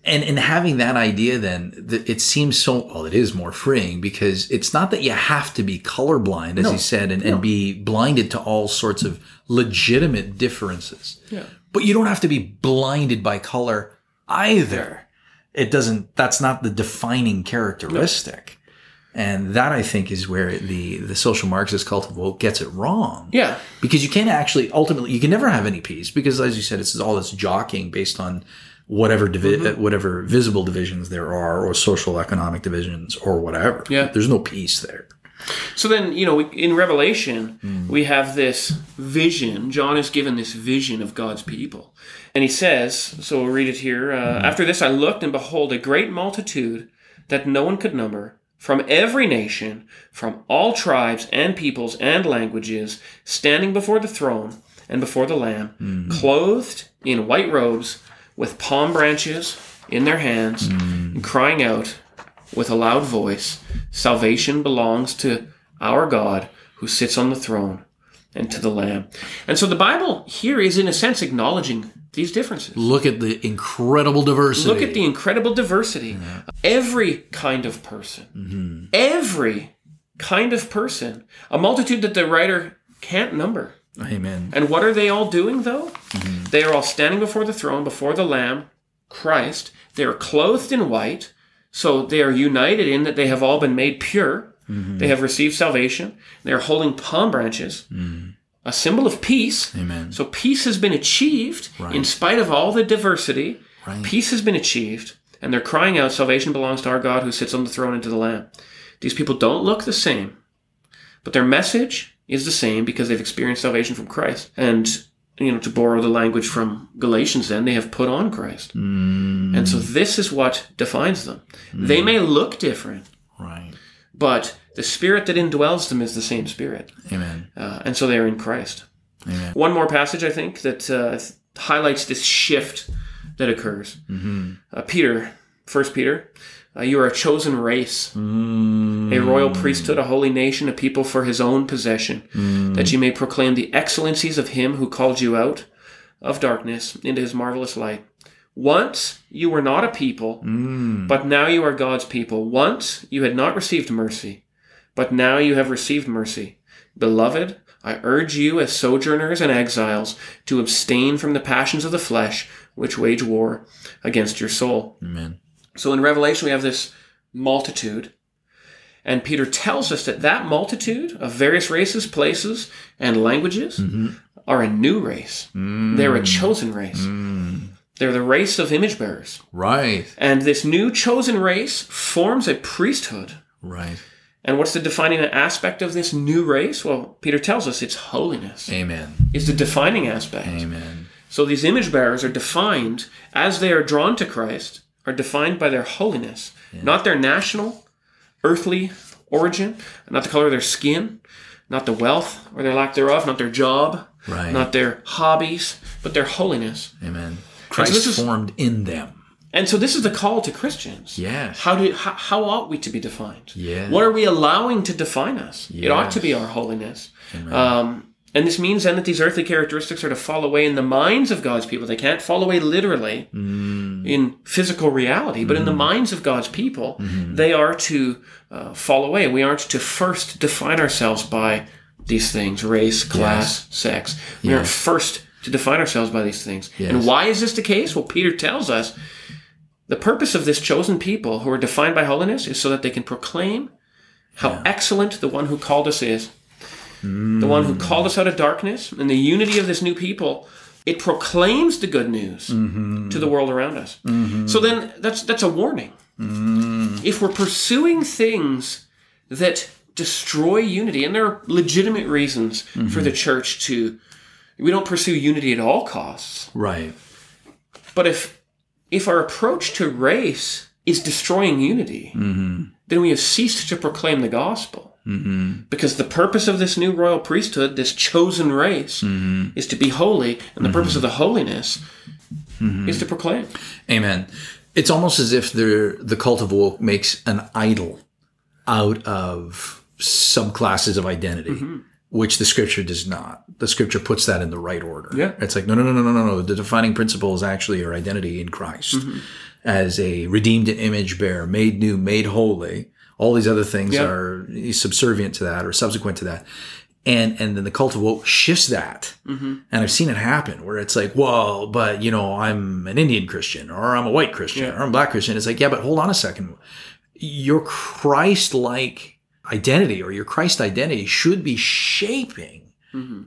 S1: And in having that idea, then th- it seems so, well, it is more freeing because it's not that you have to be colorblind, as
S2: No.
S1: he said, and,
S2: No.
S1: and be blinded to all sorts of legitimate differences.
S2: Yeah.
S1: But you don't have to be blinded by color either. It doesn't, that's not the defining characteristic. No. And that, I think, is where the, the social Marxist cult of woke gets it wrong.
S2: Yeah.
S1: Because you can't actually, ultimately, you can never have any peace because, as you said, it's all this jockeying based on whatever divi- mm-hmm. whatever visible divisions there are, or social economic divisions, or whatever.
S2: Yeah.
S1: There's no peace there.
S2: So then, you know, we, in Revelation, mm. we have this vision. John is given this vision of God's people. And he says, so we'll read it here, uh, mm. After this I looked, and behold, a great multitude that no one could number, from every nation, from all tribes and peoples and languages, standing before the throne and before the Lamb, mm. clothed in white robes, with palm branches in their hands, mm. and crying out with a loud voice, Salvation belongs to our God who sits on the throne and to the Lamb. And so the Bible here is, in a sense, acknowledging these differences.
S1: Look at the incredible diversity.
S2: Look at the incredible diversity. Yeah. Every kind of person. Mm-hmm. Every kind of person. A multitude that the writer can't number.
S1: Amen.
S2: And what are they all doing, though? Mm-hmm. They are all standing before the throne, before the Lamb, Christ. They are clothed in white, so they are united in that they have all been made pure. Mm-hmm. They have received salvation. They are holding palm branches, mm-hmm. a symbol of peace.
S1: Amen.
S2: So peace has been achieved right. in spite of all the diversity. Right. Peace has been achieved, and they're crying out, Salvation belongs to our God who sits on the throne and to the Lamb. These people don't look the same, but their message is the same because they've experienced salvation from Christ. And, you know, to borrow the language from Galatians then, they have put on Christ. Mm. And so this is what defines them. Mm. They may look different.
S1: Right.
S2: But the Spirit that indwells them is the same Spirit.
S1: Amen.
S2: Uh, and so they are in Christ.
S1: Amen.
S2: One more passage, I think, that uh, highlights this shift that occurs. Mm-hmm. Uh, Peter, First Peter, uh, you are a chosen race, mm. a royal priesthood, a holy nation, a people for his own possession, mm. that you may proclaim the excellencies of him who called you out of darkness into his marvelous light. Once you were not a people, mm. but now you are God's people. Once you had not received mercy, but now you have received mercy. Beloved, I urge you as sojourners and exiles to abstain from the passions of the flesh, which wage war against your soul.
S1: Amen.
S2: So in Revelation, we have this multitude. And Peter tells us that that multitude of various races, places, and languages mm-hmm. are a new race. Mm. They're a chosen race. Mm. They're the race of image bearers.
S1: Right.
S2: And this new chosen race forms a priesthood.
S1: Right.
S2: And what's the defining aspect of this new race? Well, Peter tells us it's holiness.
S1: Amen.
S2: It's the defining aspect.
S1: Amen.
S2: So these image bearers are defined, as they are drawn to Christ, are defined by their holiness. Yeah. Not their national, earthly origin, not the color of their skin, not the wealth or their lack thereof, not their job,
S1: right.
S2: not their hobbies, but their holiness.
S1: Amen. Christ so is, formed in them.
S2: And so this is the call to Christians.
S1: Yes.
S2: How do how, how ought we to be defined?
S1: Yes.
S2: What are we allowing to define us? Yes. It ought to be our holiness. Um, and this means then that these earthly characteristics are to fall away in the minds of God's people. They can't fall away literally mm. in physical reality, but mm. in the minds of God's people, mm-hmm. they are to uh, fall away. We aren't to first define ourselves by these things, race, class, yes. sex. We yes. aren't first to define ourselves by these things. Yes. And why is this the case? Well, Peter tells us the purpose of this chosen people who are defined by holiness is so that they can proclaim how yeah. excellent the one who called us is. Mm. The one who called us out of darkness, and the unity of this new people, it proclaims the good news mm-hmm. to the world around us. Mm-hmm. So then that's that's a warning. Mm. If we're pursuing things that destroy unity, and there are legitimate reasons mm-hmm. for the church to, we don't pursue unity at all costs.
S1: Right.
S2: But if if our approach to race is destroying unity, mm-hmm. then we have ceased to proclaim the gospel. Mm-hmm. Because the purpose of this new royal priesthood, this chosen race, mm-hmm. is to be holy, and the mm-hmm. purpose of the holiness mm-hmm. is to proclaim.
S1: Amen. It's almost as if the cult of woke makes an idol out of subclasses of identity, mm-hmm. which the scripture does not. The scripture puts that in the right order.
S2: Yeah.
S1: It's like, no, no, no, no, no, no. The defining principle is actually your identity in Christ. Mm-hmm. as a redeemed image bearer, made new, made holy. All these other things
S2: Yep.
S1: are subservient to that or subsequent to that. And and then the cult of woke shifts that.
S2: Mm-hmm.
S1: And I've seen it happen where it's like, well, but, you know, I'm an Indian Christian or I'm a white Christian
S2: Yeah.
S1: or I'm a black Christian. It's like, yeah, but hold on a second. Your Christ-like identity or your Christ identity should be shaping
S2: Mm-hmm.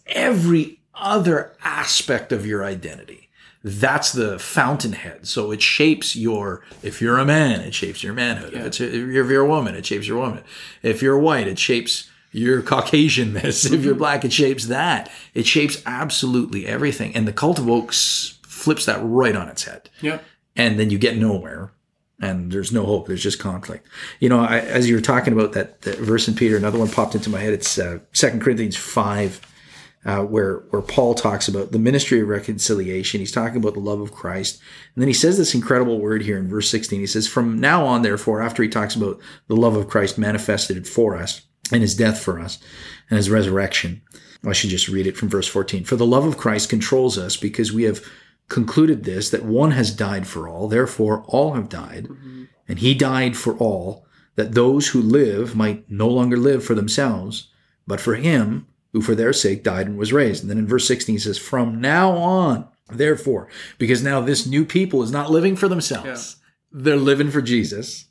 S1: every other aspect of your identity. That's the fountainhead. So it shapes your, if you're a man, it shapes your manhood.
S2: Yeah.
S1: If, it's a, if you're if you're a woman, it shapes your woman. If you're white, it shapes your Caucasianness. If you're black, it shapes that. It shapes absolutely everything. And the cult of woke s- flips that right on its head.
S2: Yeah.
S1: And then you get nowhere. And there's no hope. There's just conflict. You know, I, as you were talking about that, that verse in Peter, another one popped into my head. It's uh, Second Corinthians five, uh, where where Paul talks about the ministry of reconciliation. He's talking about the love of Christ. And then he says this incredible word here in verse sixteen. He says, from now on, therefore, after he talks about the love of Christ manifested for us and his death for us and his resurrection. I should just read it from verse fourteen. For the love of Christ controls us because we have concluded this, that one has died for all, therefore all have died. Mm-hmm. And he died for all, that those who live might no longer live for themselves, but for him who for their sake died and was raised. And then in verse sixteen he says, from now on, therefore, because now this new people is not living for themselves. Yeah. They're living for Jesus.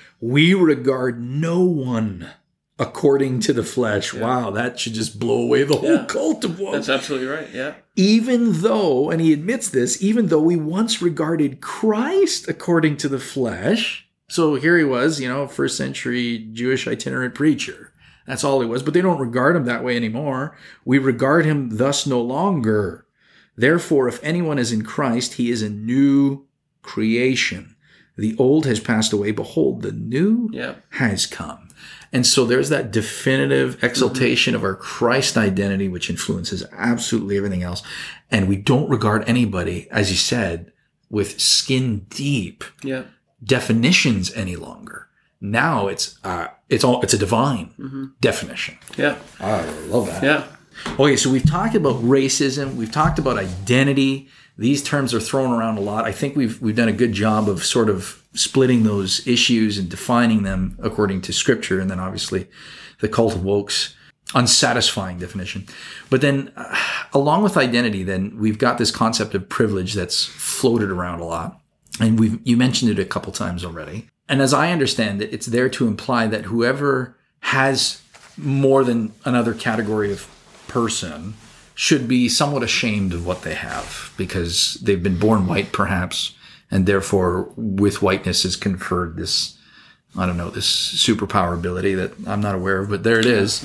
S1: We regard no one according to the flesh. Yeah. Wow, that should just blow away the whole yeah. cult of woke.
S2: That's absolutely right, yeah.
S1: Even though, and he admits this, even though we once regarded Christ according to the flesh. So here he was, you know, first century Jewish itinerant preacher. That's all he was. But they don't regard him that way anymore. We regard him thus no longer. Therefore, if anyone is in Christ, he is a new creation. The old has passed away. Behold, the new
S2: yeah.
S1: has come. And so there's that definitive exaltation mm-hmm. of our Christ identity, which influences absolutely everything else. And we don't regard anybody, as you said, with skin deep
S2: yeah.
S1: definitions any longer. Now it's uh, it's all it's a divine
S2: mm-hmm.
S1: definition.
S2: Yeah,
S1: I love that.
S2: Yeah.
S1: Okay, so we've talked about racism. We've talked about identity. These terms are thrown around a lot. I think we've we've done a good job of sort of splitting those issues and defining them according to Scripture, and then obviously the cult of woke's unsatisfying definition. But then uh, along with identity, then we've got this concept of privilege that's floated around a lot. And we've you mentioned it a couple times already. And as I understand it, it's there to imply that whoever has more than another category of person should be somewhat ashamed of what they have because they've been born white, perhaps, and therefore with whiteness is conferred this, I don't know, this superpower ability that I'm not aware of, but there it is.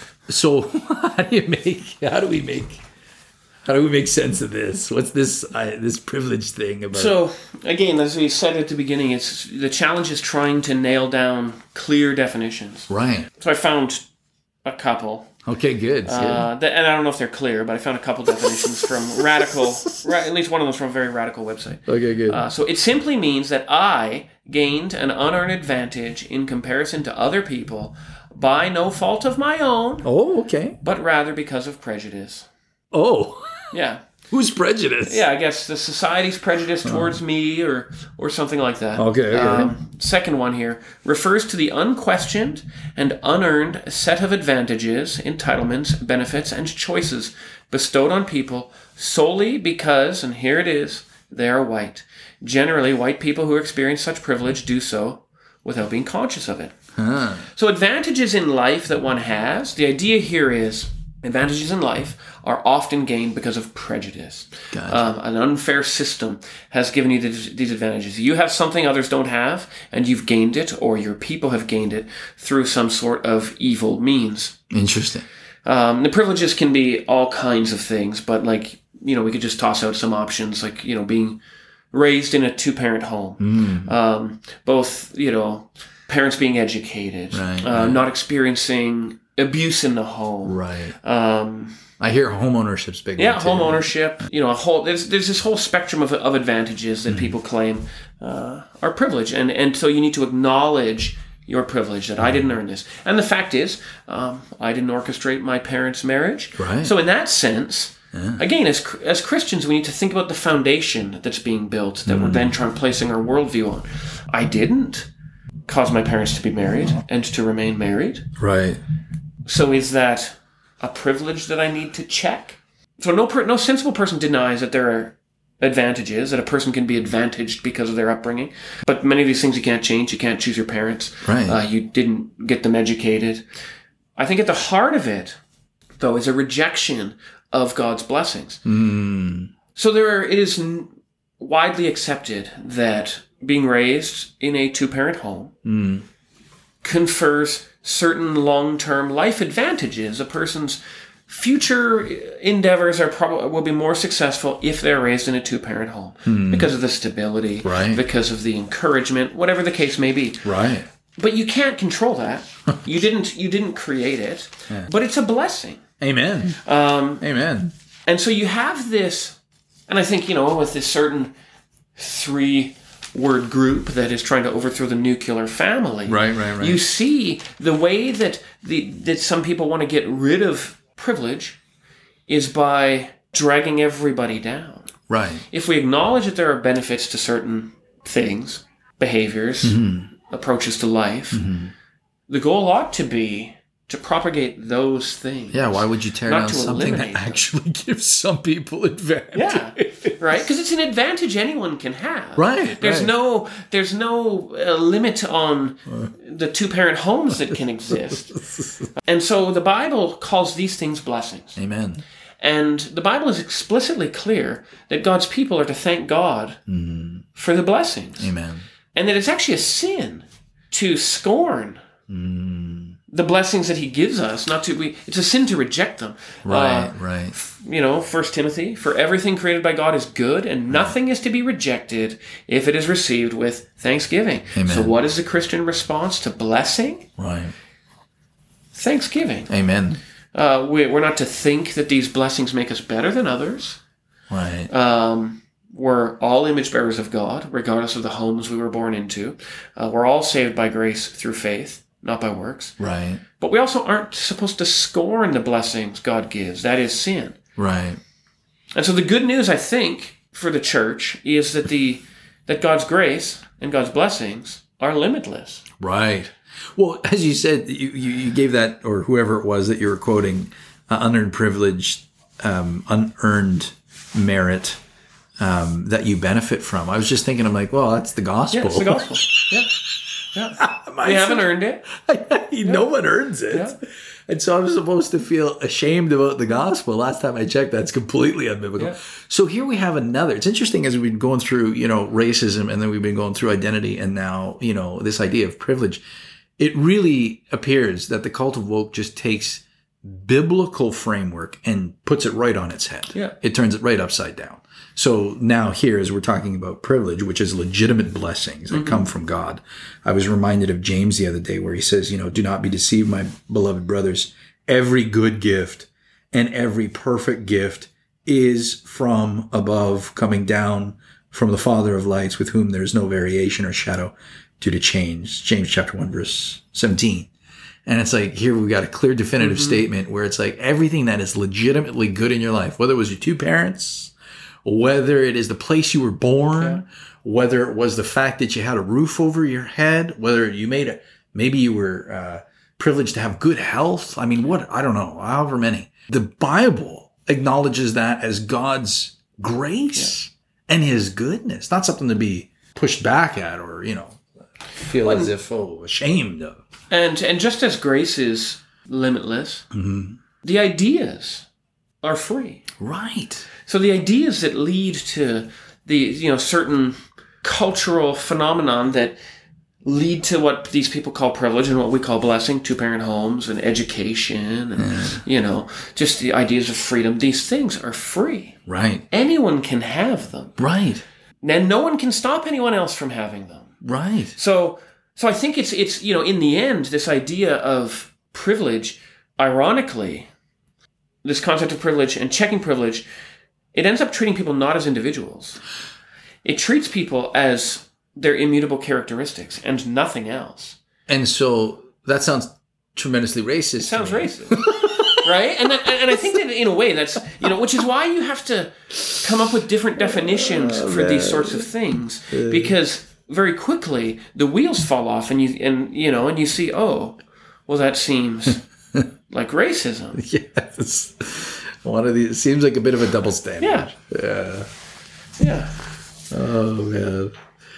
S1: So how do you make, how do we make, how do we make sense of this? What's this, uh, this privilege thing about?
S2: So again, as we said at the beginning, it's the challenge is trying to nail down clear definitions.
S1: Right.
S2: So I found a couple.
S1: Okay, good.
S2: Uh, that, and I don't know if they're clear, but I found a couple definitions from radical, ra- at least one of them from a very radical website.
S1: Okay, good.
S2: Uh, so it simply means that I gained an unearned advantage in comparison to other people by no fault of my own.
S1: Oh, okay.
S2: But rather because of prejudice.
S1: Oh.
S2: Yeah.
S1: Who's prejudice?
S2: Yeah, I guess the society's prejudice towards oh. me or or something like that.
S1: Okay, okay.
S2: Um, second one here refers to the unquestioned and unearned set of advantages, entitlements, benefits, and choices bestowed on people solely because, and here it is, they are white. Generally, white people who experience such privilege do so without being conscious of it.
S1: Huh.
S2: So advantages in life that one has, the idea here is advantages in life are often gained because of prejudice.
S1: Gotcha.
S2: Um, an unfair system has given you these, these advantages. You have something others don't have, and you've gained it, or your people have gained it through some sort of evil means.
S1: Interesting.
S2: Um, the privileges can be all kinds of things, but like, you know, we could just toss out some options, like, you know, being raised in a two-parent home.
S1: Mm.
S2: Um, both, you know, parents being educated,
S1: right,
S2: uh,
S1: right.
S2: not experiencing abuse in the home.
S1: Right.
S2: Um,
S1: I hear home ownership's big.
S2: Yeah, home ownership. You know, a whole there's there's this whole spectrum of of advantages that mm. people claim uh, are privilege, and and so you need to acknowledge your privilege that I didn't earn this. And the fact is, um, I didn't orchestrate my parents' marriage.
S1: Right.
S2: So in that sense, Yeah. Again, as as Christians, we need to think about the foundation that's being built that mm. we're then trying placing our worldview on. I didn't cause my parents to be married and to remain married.
S1: Right.
S2: So is that a privilege that I need to check? So no per, no sensible person denies that there are advantages, that a person can be advantaged because of their upbringing. But many of these things you can't change. You can't choose your parents.
S1: Right.
S2: Uh, you didn't get them educated. I think at the heart of it, though, is a rejection of God's blessings.
S1: Mm.
S2: So there are, it is widely accepted that being raised in a two-parent home
S1: mm.
S2: confers certain long-term life advantages. A person's future endeavors are probably will be more successful if they're raised in a two-parent home mm. because of the stability,
S1: right.
S2: because of the encouragement, whatever the case may be.
S1: Right.
S2: But you can't control that. you didn't. You didn't create it.
S1: Yeah.
S2: But it's a blessing.
S1: Amen.
S2: Um,
S1: Amen.
S2: And so you have this, and I think, you know, with this certain three-word group that is trying to overthrow the nuclear family.
S1: Right, right, right.
S2: You see the way that the that some people want to get rid of privilege is by dragging everybody down.
S1: Right.
S2: If we acknowledge that there are benefits to certain things, behaviors, mm-hmm. approaches to life, mm-hmm. the goal ought to be to propagate those things.
S1: Yeah, why would you tear down something that actually gives some people advantage?
S2: Yeah, right? Because it's an advantage anyone can have.
S1: Right.
S2: There's
S1: right.
S2: no there's no uh, limit on the two-parent homes that can exist. And so the Bible calls these things blessings.
S1: Amen.
S2: And the Bible is explicitly clear that God's people are to thank God mm. for the blessings.
S1: Amen.
S2: And that it's actually a sin to scorn mm. the blessings that he gives us. Not to we. It's a sin to reject them.
S1: Right,
S2: uh,
S1: right.
S2: You know, First Timothy, for everything created by God is good, and nothing right. is to be rejected if it is received with thanksgiving.
S1: Amen.
S2: So what is the Christian response to blessing?
S1: Right.
S2: Thanksgiving.
S1: Amen.
S2: Uh, we, we're not to think that these blessings make us better than others.
S1: Right.
S2: Um, we're all image bearers of God, regardless of the homes we were born into. Uh, we're all saved by grace through faith, not by works.
S1: Right.
S2: But we also aren't supposed to scorn the blessings God gives. That is sin.
S1: Right.
S2: And so the good news, I think, for the church is that the that God's grace and God's blessings are limitless.
S1: Right. Well, as you said, you, you, you gave that, or whoever it was that you were quoting, uh, unearned privilege, um, unearned merit um, that you benefit from. I was just thinking, I'm like, well, that's the gospel.
S2: Yeah, it's the gospel. Yeah. Yeah. We haven't earned it.
S1: No yeah. one earns it. Yeah. And so I'm supposed to feel ashamed about the gospel. Last time I checked, that's completely unbiblical. Yeah. So here we have another. It's interesting as we've been going through, you know, racism, and then we've been going through identity, and now, you know, this idea of privilege. It really appears that the cult of woke just takes biblical framework and puts it right on its head.
S2: Yeah.
S1: It turns it right upside down. So now here, as we're talking about privilege, which is legitimate blessings that mm-hmm. come from God, I was reminded of James the other day where he says, you know, do not be deceived, my beloved brothers. Every good gift and every perfect gift is from above, coming down from the Father of lights, with whom there is no variation or shadow due to change. James chapter one, verse seventeen. And it's like, here we've got a clear, definitive mm-hmm. statement where it's like everything that is legitimately good in your life, whether it was your two parents, whether it is the place you were born, yeah. whether it was the fact that you had a roof over your head, whether you made a, maybe you were uh, privileged to have good health. I mean, what, I don't know, however many. The Bible acknowledges that as God's grace yeah. and his goodness, not something to be pushed back at or, you know, feel well, as if, oh, ashamed of.
S2: And, and just as grace is limitless, mm-hmm. the ideas are free.
S1: Right.
S2: So the ideas that lead to the, you know, certain cultural phenomenon that lead to what these people call privilege and what we call blessing, two-parent homes and education and, yeah. you know, just the ideas of freedom, these things are free.
S1: Right.
S2: Anyone can have them.
S1: Right.
S2: And no one can stop anyone else from having them.
S1: Right.
S2: So, so I think it's, it's, you know, in the end, this idea of privilege, ironically, this concept of privilege and checking privilege, it ends up treating people not as individuals. It treats people as their immutable characteristics and nothing else.
S1: And so that sounds tremendously racist. It
S2: sounds racist. right? And that, and I think that in a way that's, you know, which is why you have to come up with different definitions
S1: oh,
S2: for
S1: man.
S2: these sorts of things, because very quickly the wheels fall off, and you and you know, and you see, oh, well, that seems like racism.
S1: Yes, one of these. It seems like a bit of a double standard.
S2: Yeah,
S1: yeah,
S2: yeah.
S1: Oh man.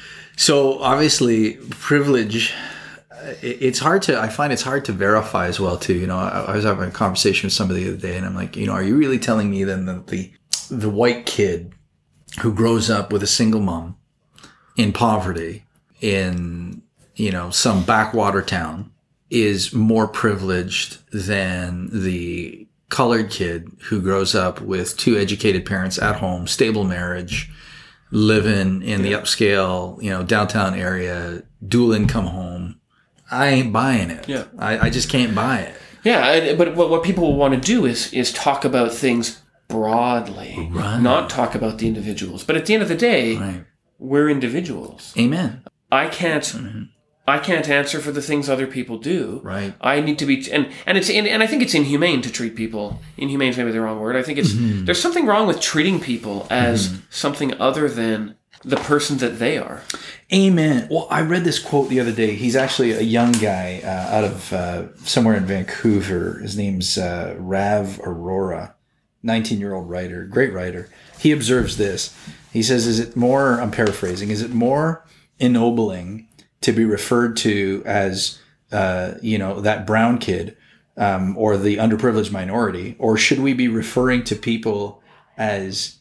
S1: So obviously, privilege. It's hard to, I find it's hard to verify as well too. You know, I, I was having a conversation with somebody the other day, and I'm like, you know, are you really telling me then that the the white kid who grows up with a single mom in poverty in, you know, some backwater town is more privileged than the colored kid who grows up with two educated parents at home, stable marriage, living in the upscale, you know, downtown area, dual income home? I ain't buying it.
S2: Yeah.
S1: I, I just can't buy it.
S2: Yeah, but what, what people want to do is is talk about things broadly,
S1: Right.
S2: not talk about the individuals. But at the end of the day,
S1: Right.
S2: we're individuals.
S1: Amen.
S2: I can't I can't answer for the things other people do.
S1: Right.
S2: I need to be, and and it's and, and I think it's inhumane to treat people. Inhumane is maybe the wrong word. I think it's
S1: Mm-hmm.
S2: there's something wrong with treating people as something other than the person that they are.
S1: Amen. Well, I read this quote the other day. He's actually a young guy uh, out of uh, somewhere in Vancouver. His name's uh, Rav Aurora, nineteen-year-old writer, great writer. He observes this. He says, is it more, I'm paraphrasing, is it more ennobling to be referred to as, uh, you know, that brown kid um, or the underprivileged minority? Or should we be referring to people as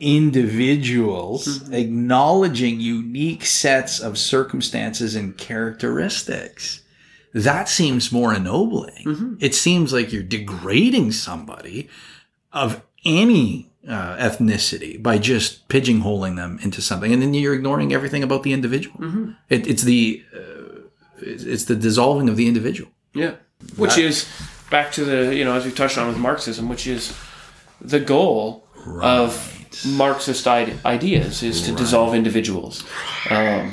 S1: individuals, mm-hmm. acknowledging unique sets of circumstances and characteristics? That seems more ennobling. Mm-hmm. It seems like you're degrading somebody of any uh, ethnicity by just pigeonholing them into something, and then you're ignoring everything about the individual. Mm-hmm. It, it's the uh, it's the dissolving of the individual.
S2: Yeah, which that, is back to the, you know, as we touched on with Marxism, which is the goal right. of Marxist ideas is to right. dissolve individuals. Um,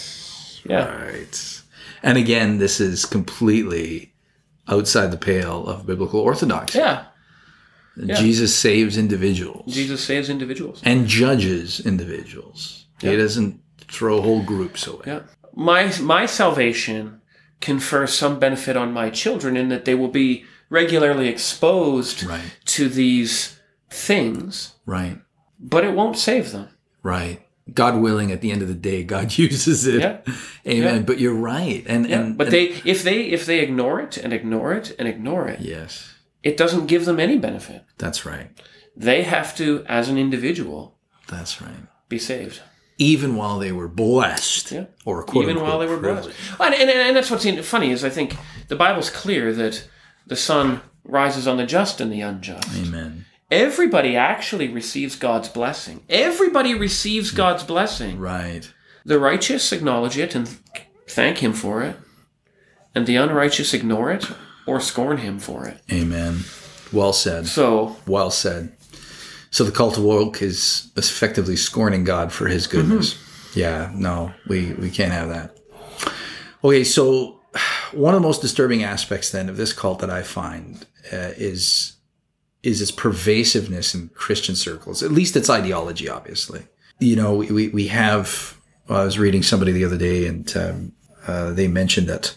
S2: yeah.
S1: Right. And again, this is completely outside the pale of biblical orthodoxy.
S2: Yeah. yeah.
S1: Jesus saves individuals.
S2: Jesus saves individuals.
S1: And judges individuals. Yeah. He doesn't throw whole groups away.
S2: Yeah. My, my salvation confers some benefit on my children in that they will be regularly exposed
S1: right.
S2: to these things.
S1: Right.
S2: But it won't save them.
S1: Right. God willing, at the end of the day, God uses it.
S2: Yeah.
S1: Amen.
S2: Yeah.
S1: But you're right. And,
S2: yeah.
S1: and
S2: But
S1: and,
S2: they if they if they ignore it and ignore it and ignore it,
S1: yes,
S2: it doesn't give them any benefit.
S1: That's right.
S2: They have to, as an individual,
S1: that's right,
S2: be saved.
S1: Even while they were blessed.
S2: Yeah.
S1: Or quote
S2: Even
S1: unquote,
S2: while they were
S1: privileged.
S2: blessed. And, and, and that's what's funny is I think the Bible's clear that the sun rises on the just and the unjust.
S1: Amen.
S2: Everybody actually receives God's blessing. Everybody receives God's blessing.
S1: Right.
S2: The righteous acknowledge it and thank Him for it, and the unrighteous ignore it or scorn Him for it.
S1: Amen. Well said.
S2: So,
S1: well said. So the cult of woke is effectively scorning God for His goodness. Mm-hmm. Yeah, no, we, we can't have that. Okay, so one of the most disturbing aspects then of this cult that I find uh, is... is its pervasiveness in Christian circles, at least its ideology, obviously. You know, we, we have, well, I was reading somebody the other day, and um, uh, they mentioned that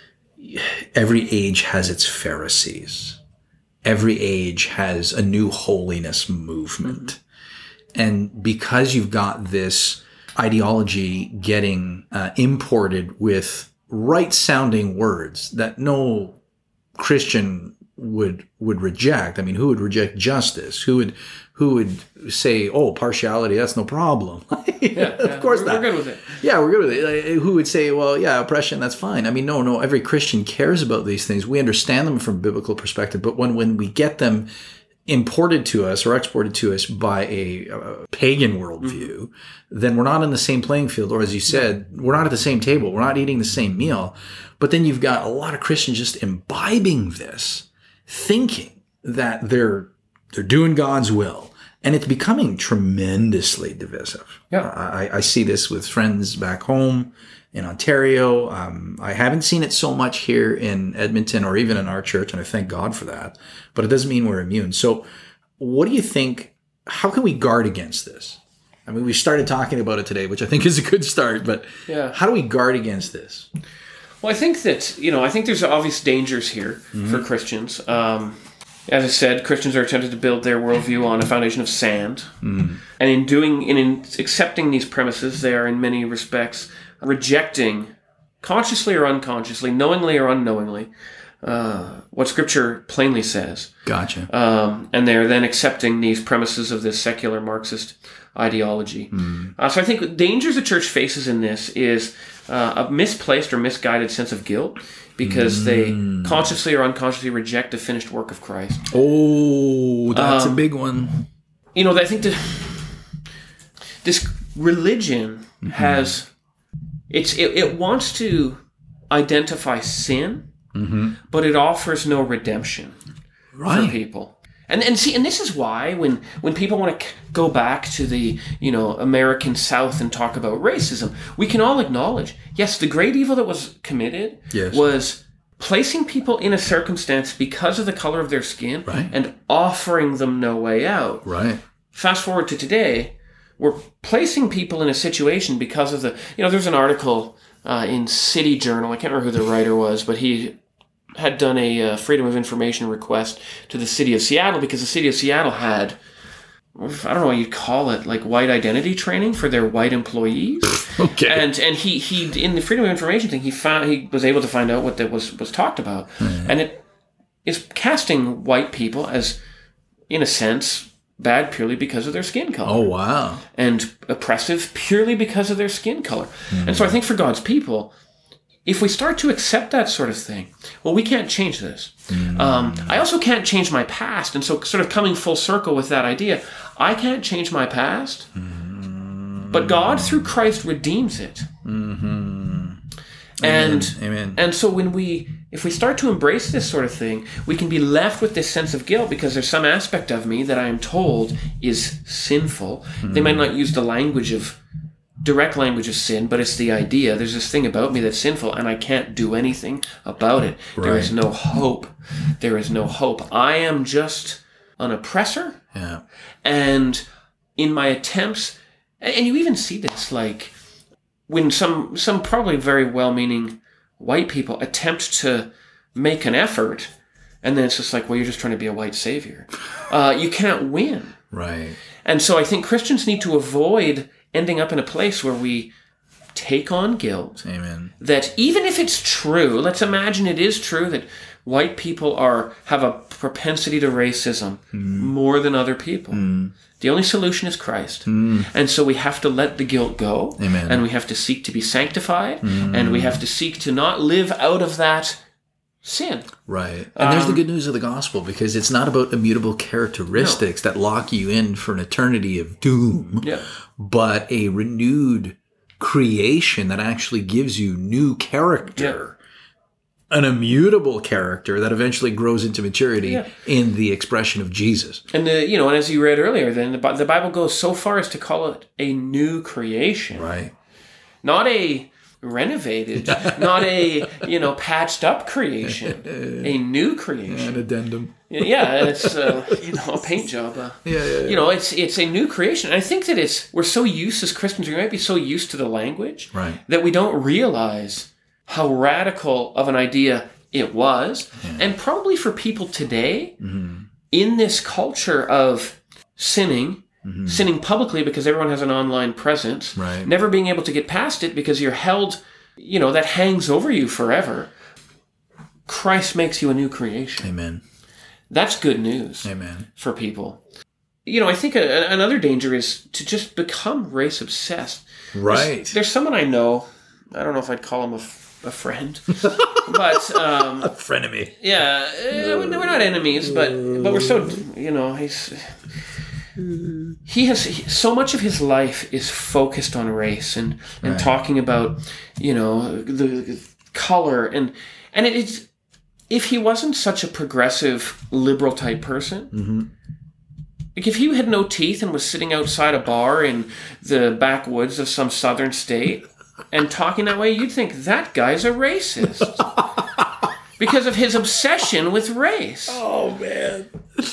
S1: every age has its Pharisees. Every age has a new holiness movement. Mm-hmm. And because you've got this ideology getting uh, imported with right-sounding words that no Christian would would reject. I mean, who would reject justice? Who would who would say, "Oh, partiality, that's no problem"?
S2: yeah,
S1: of
S2: yeah,
S1: course
S2: we're,
S1: not.
S2: We're good with it.
S1: Yeah, we're good with it. Like, who would say, "Well, yeah, oppression, that's fine"? I mean, no, no. Every Christian cares about these things. We understand them from a biblical perspective, but when when we get them imported to us or exported to us by a, a pagan worldview, mm-hmm. then we're not in the same playing field. Or as you said, no. we're not at the same table. We're not eating the same meal. But then you've got a lot of Christians just imbibing this, thinking that they're they're doing God's will, and it's becoming tremendously divisive.
S2: Yeah,
S1: I, I see this with friends back home, in Ontario. Um, I haven't seen it so much here in Edmonton or even in our church, and I thank God for that. But it doesn't mean we're immune. So what do you think, how can we guard against this? I mean, we started talking about it today, which I think is a good start, but
S2: yeah.
S1: how do we guard against this?
S2: Well, I think that, you know, I think there's obvious dangers here mm-hmm. for Christians. Um, as I said, Christians are attempting to build their worldview on a foundation of sand. Mm. And in doing, and in accepting these premises, they are in many respects rejecting, consciously or unconsciously, knowingly or unknowingly, uh, what Scripture plainly says.
S1: Gotcha.
S2: Um, and they're then accepting these premises of this secular Marxist ideology. Mm. Uh, so I think the dangers the church faces in this is uh, a misplaced or misguided sense of guilt because mm. they consciously or unconsciously reject the finished work of Christ.
S1: Oh, that's um, a big one.
S2: You know, I think that this religion mm-hmm. has, it's it, it wants to identify sin, mm-hmm. but it offers no redemption
S1: right.
S2: for people. And and see, and this is why when, when people want to go back to the, you know, American South and talk about racism, we can all acknowledge, yes, the great evil that was committed
S1: yes.
S2: was placing people in a circumstance because of the color of their skin
S1: right.
S2: and offering them no way out.
S1: Right.
S2: Fast forward to today, we're placing people in a situation because of the, you know, there's an article uh, in City Journal, I can't remember who the writer was, but he had done a uh, Freedom of Information request to the city of Seattle because the city of Seattle had, I don't know what you'd call it, like white identity training for their white employees.
S1: Okay.
S2: And and he he in the Freedom of Information thing, he found he was able to find out what that was was talked about, mm. and it is casting white people as, in a sense, bad purely because of their skin color.
S1: Oh wow.
S2: And oppressive purely because of their skin color. Mm. And so I think for God's people, if we start to accept that sort of thing, well, we can't change this. Mm. Um, I also can't change my past. And so sort of coming full circle with that idea, I can't change my past, mm. but God, through Christ, redeems it.
S1: Mm-hmm.
S2: And,
S1: Amen. Amen.
S2: And so when we, if we start to embrace this sort of thing, we can be left with this sense of guilt because there's some aspect of me that I am told is sinful. Mm. They might not use the language of direct language of sin, but it's the idea. There's this thing about me that's sinful, and I can't do anything about it. Right. There is no hope. There is no hope. I am just an oppressor.
S1: Yeah.
S2: And in my attempts, and you even see this, like when some some probably very well-meaning white people attempt to make an effort, and then it's just like, well, you're just trying to be a white savior. Uh, you can't win.
S1: Right.
S2: And so I think Christians need to avoid ending up in a place where we take on guilt.
S1: Amen.
S2: That even if it's true, let's imagine it is true that white people are have a propensity to racism mm. more than other people. Mm. The only solution is Christ. Mm. And so we have to let the guilt go.
S1: Amen.
S2: And we have to seek to be sanctified. Mm. And we have to seek to not live out of that sin.
S1: Right. And um, there's the good news of the gospel, because it's not about immutable characteristics no. that lock you in for an eternity of doom,
S2: yeah.
S1: but a renewed creation that actually gives you new character. Yeah. An immutable character that eventually grows into maturity yeah. in the expression of Jesus.
S2: And the, you know, and as you read earlier, then the, the Bible goes so far as to call it a new creation.
S1: Right.
S2: Not a renovated, not a, you know, patched up creation, a new creation.
S1: An addendum.
S2: Yeah, it's uh, you know, a paint job. Uh,
S1: yeah, yeah, yeah.
S2: You know, it's it's a new creation. And I think that it's we're so used as Christians, we might be so used to the language
S1: right.
S2: that we don't realize how radical of an idea it was. Yeah. And probably for people today, mm-hmm. in this culture of sinning, Mm-hmm. sinning publicly because everyone has an online presence,
S1: right.
S2: never being able to get past it because you're held, you know, that hangs over you forever. Christ makes you a new creation.
S1: Amen.
S2: That's good news.
S1: Amen.
S2: For people. You know, I think a, another danger is to just become race obsessed.
S1: Right.
S2: There's, there's someone I know, I don't know if I'd call him a, a friend, but... Um,
S1: a frenemy.
S2: Yeah, uh, we're not enemies, but, but we're so, you know, he's... He has he, so much of his life is focused on race and, and right. talking about, you know, the, the color and and it is, if he wasn't such a progressive liberal type person, mm-hmm. like if he had no teeth and was sitting outside a bar in the backwoods of some southern state, and talking that way, you'd think that guy's a racist. Because of his obsession with race.
S1: Oh, man.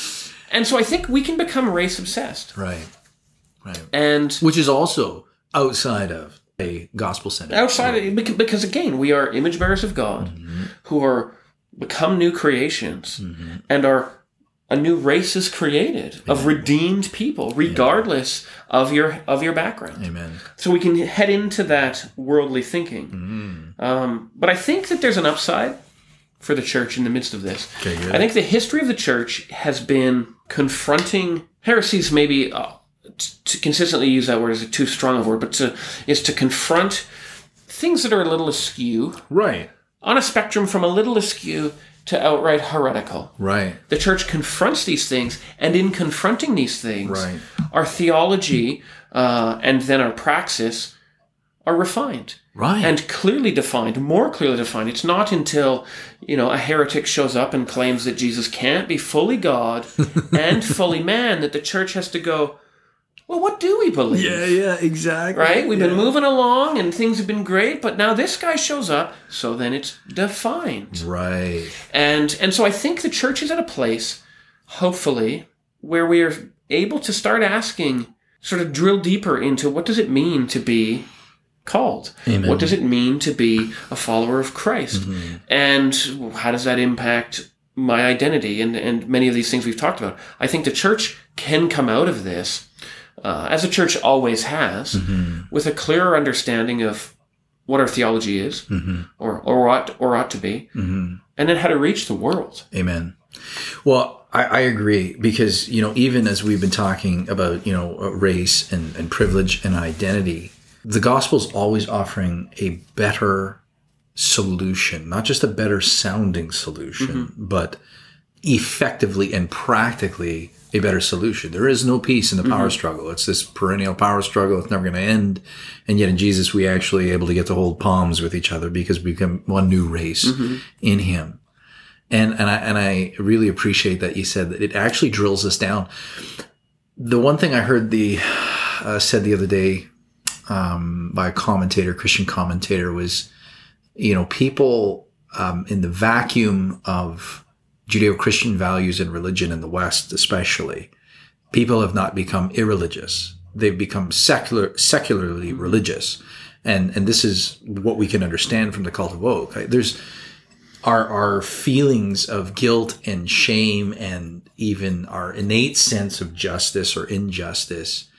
S2: And so I think we can become race obsessed.
S1: Right. Right.
S2: And
S1: which is also outside of a gospel-centered.
S2: Outside of, because again, we are image bearers of God mm-hmm. who are become new creations mm-hmm. and are a new race is created of Amen. Redeemed people, regardless yeah. of your of your background.
S1: Amen.
S2: So we can head into that worldly thinking. Mm-hmm. Um, but I think that there's an upside for the church in the midst of this.
S1: Okay, good.
S2: I think the history of the church has been confronting heresies. Maybe uh, t- to consistently use that word is too strong a word, but to is to confront things that are a little askew.
S1: Right.
S2: On a spectrum from a little askew to outright heretical.
S1: Right.
S2: The church confronts these things, and in confronting these things,
S1: right.
S2: our theology uh, and then our praxis are refined.
S1: Right.
S2: And clearly defined, more clearly defined. It's not until, you know, a heretic shows up and claims that Jesus can't be fully God and fully man that the church has to go, well, what do we believe?
S1: Yeah, yeah, exactly.
S2: Right? We've
S1: yeah.
S2: been moving along and things have been great, but now this guy shows up, so then it's defined.
S1: Right.
S2: And and so I think the church is at a place, hopefully, where we are able to start asking, sort of drill deeper into what does it mean to be called?
S1: Amen.
S2: What does it mean to be a follower of Christ? Mm-hmm. And how does that impact my identity and, and many of these things we've talked about? I think the church can come out of this Uh, as a church always has, mm-hmm. with a clearer understanding of what our theology is, mm-hmm. or or ought, or ought to be, mm-hmm. and then how to reach the world.
S1: Amen. Well, I, I agree, because, you know, even as we've been talking about, you know, race and, and privilege and identity, the gospel is always offering a better solution, not just a better sounding solution, mm-hmm. but effectively and practically a better solution. There is no peace in the power mm-hmm. struggle. It's this perennial power struggle. It's never going to end. And yet in Jesus, we actually are able to get to hold palms with each other because we become one new race mm-hmm. in him. And, and I, and I really appreciate that you said that it actually drills us down. The one thing I heard the, uh, said the other day, um, by a commentator, Christian commentator, was, you know, people, um, in the vacuum of Judeo-Christian values and religion in the West, especially, people have not become irreligious. They've become secular, secularly religious. And, and this is what we can understand from the cult of woke. Right? There's our, our feelings of guilt and shame and even our innate sense of justice or injustice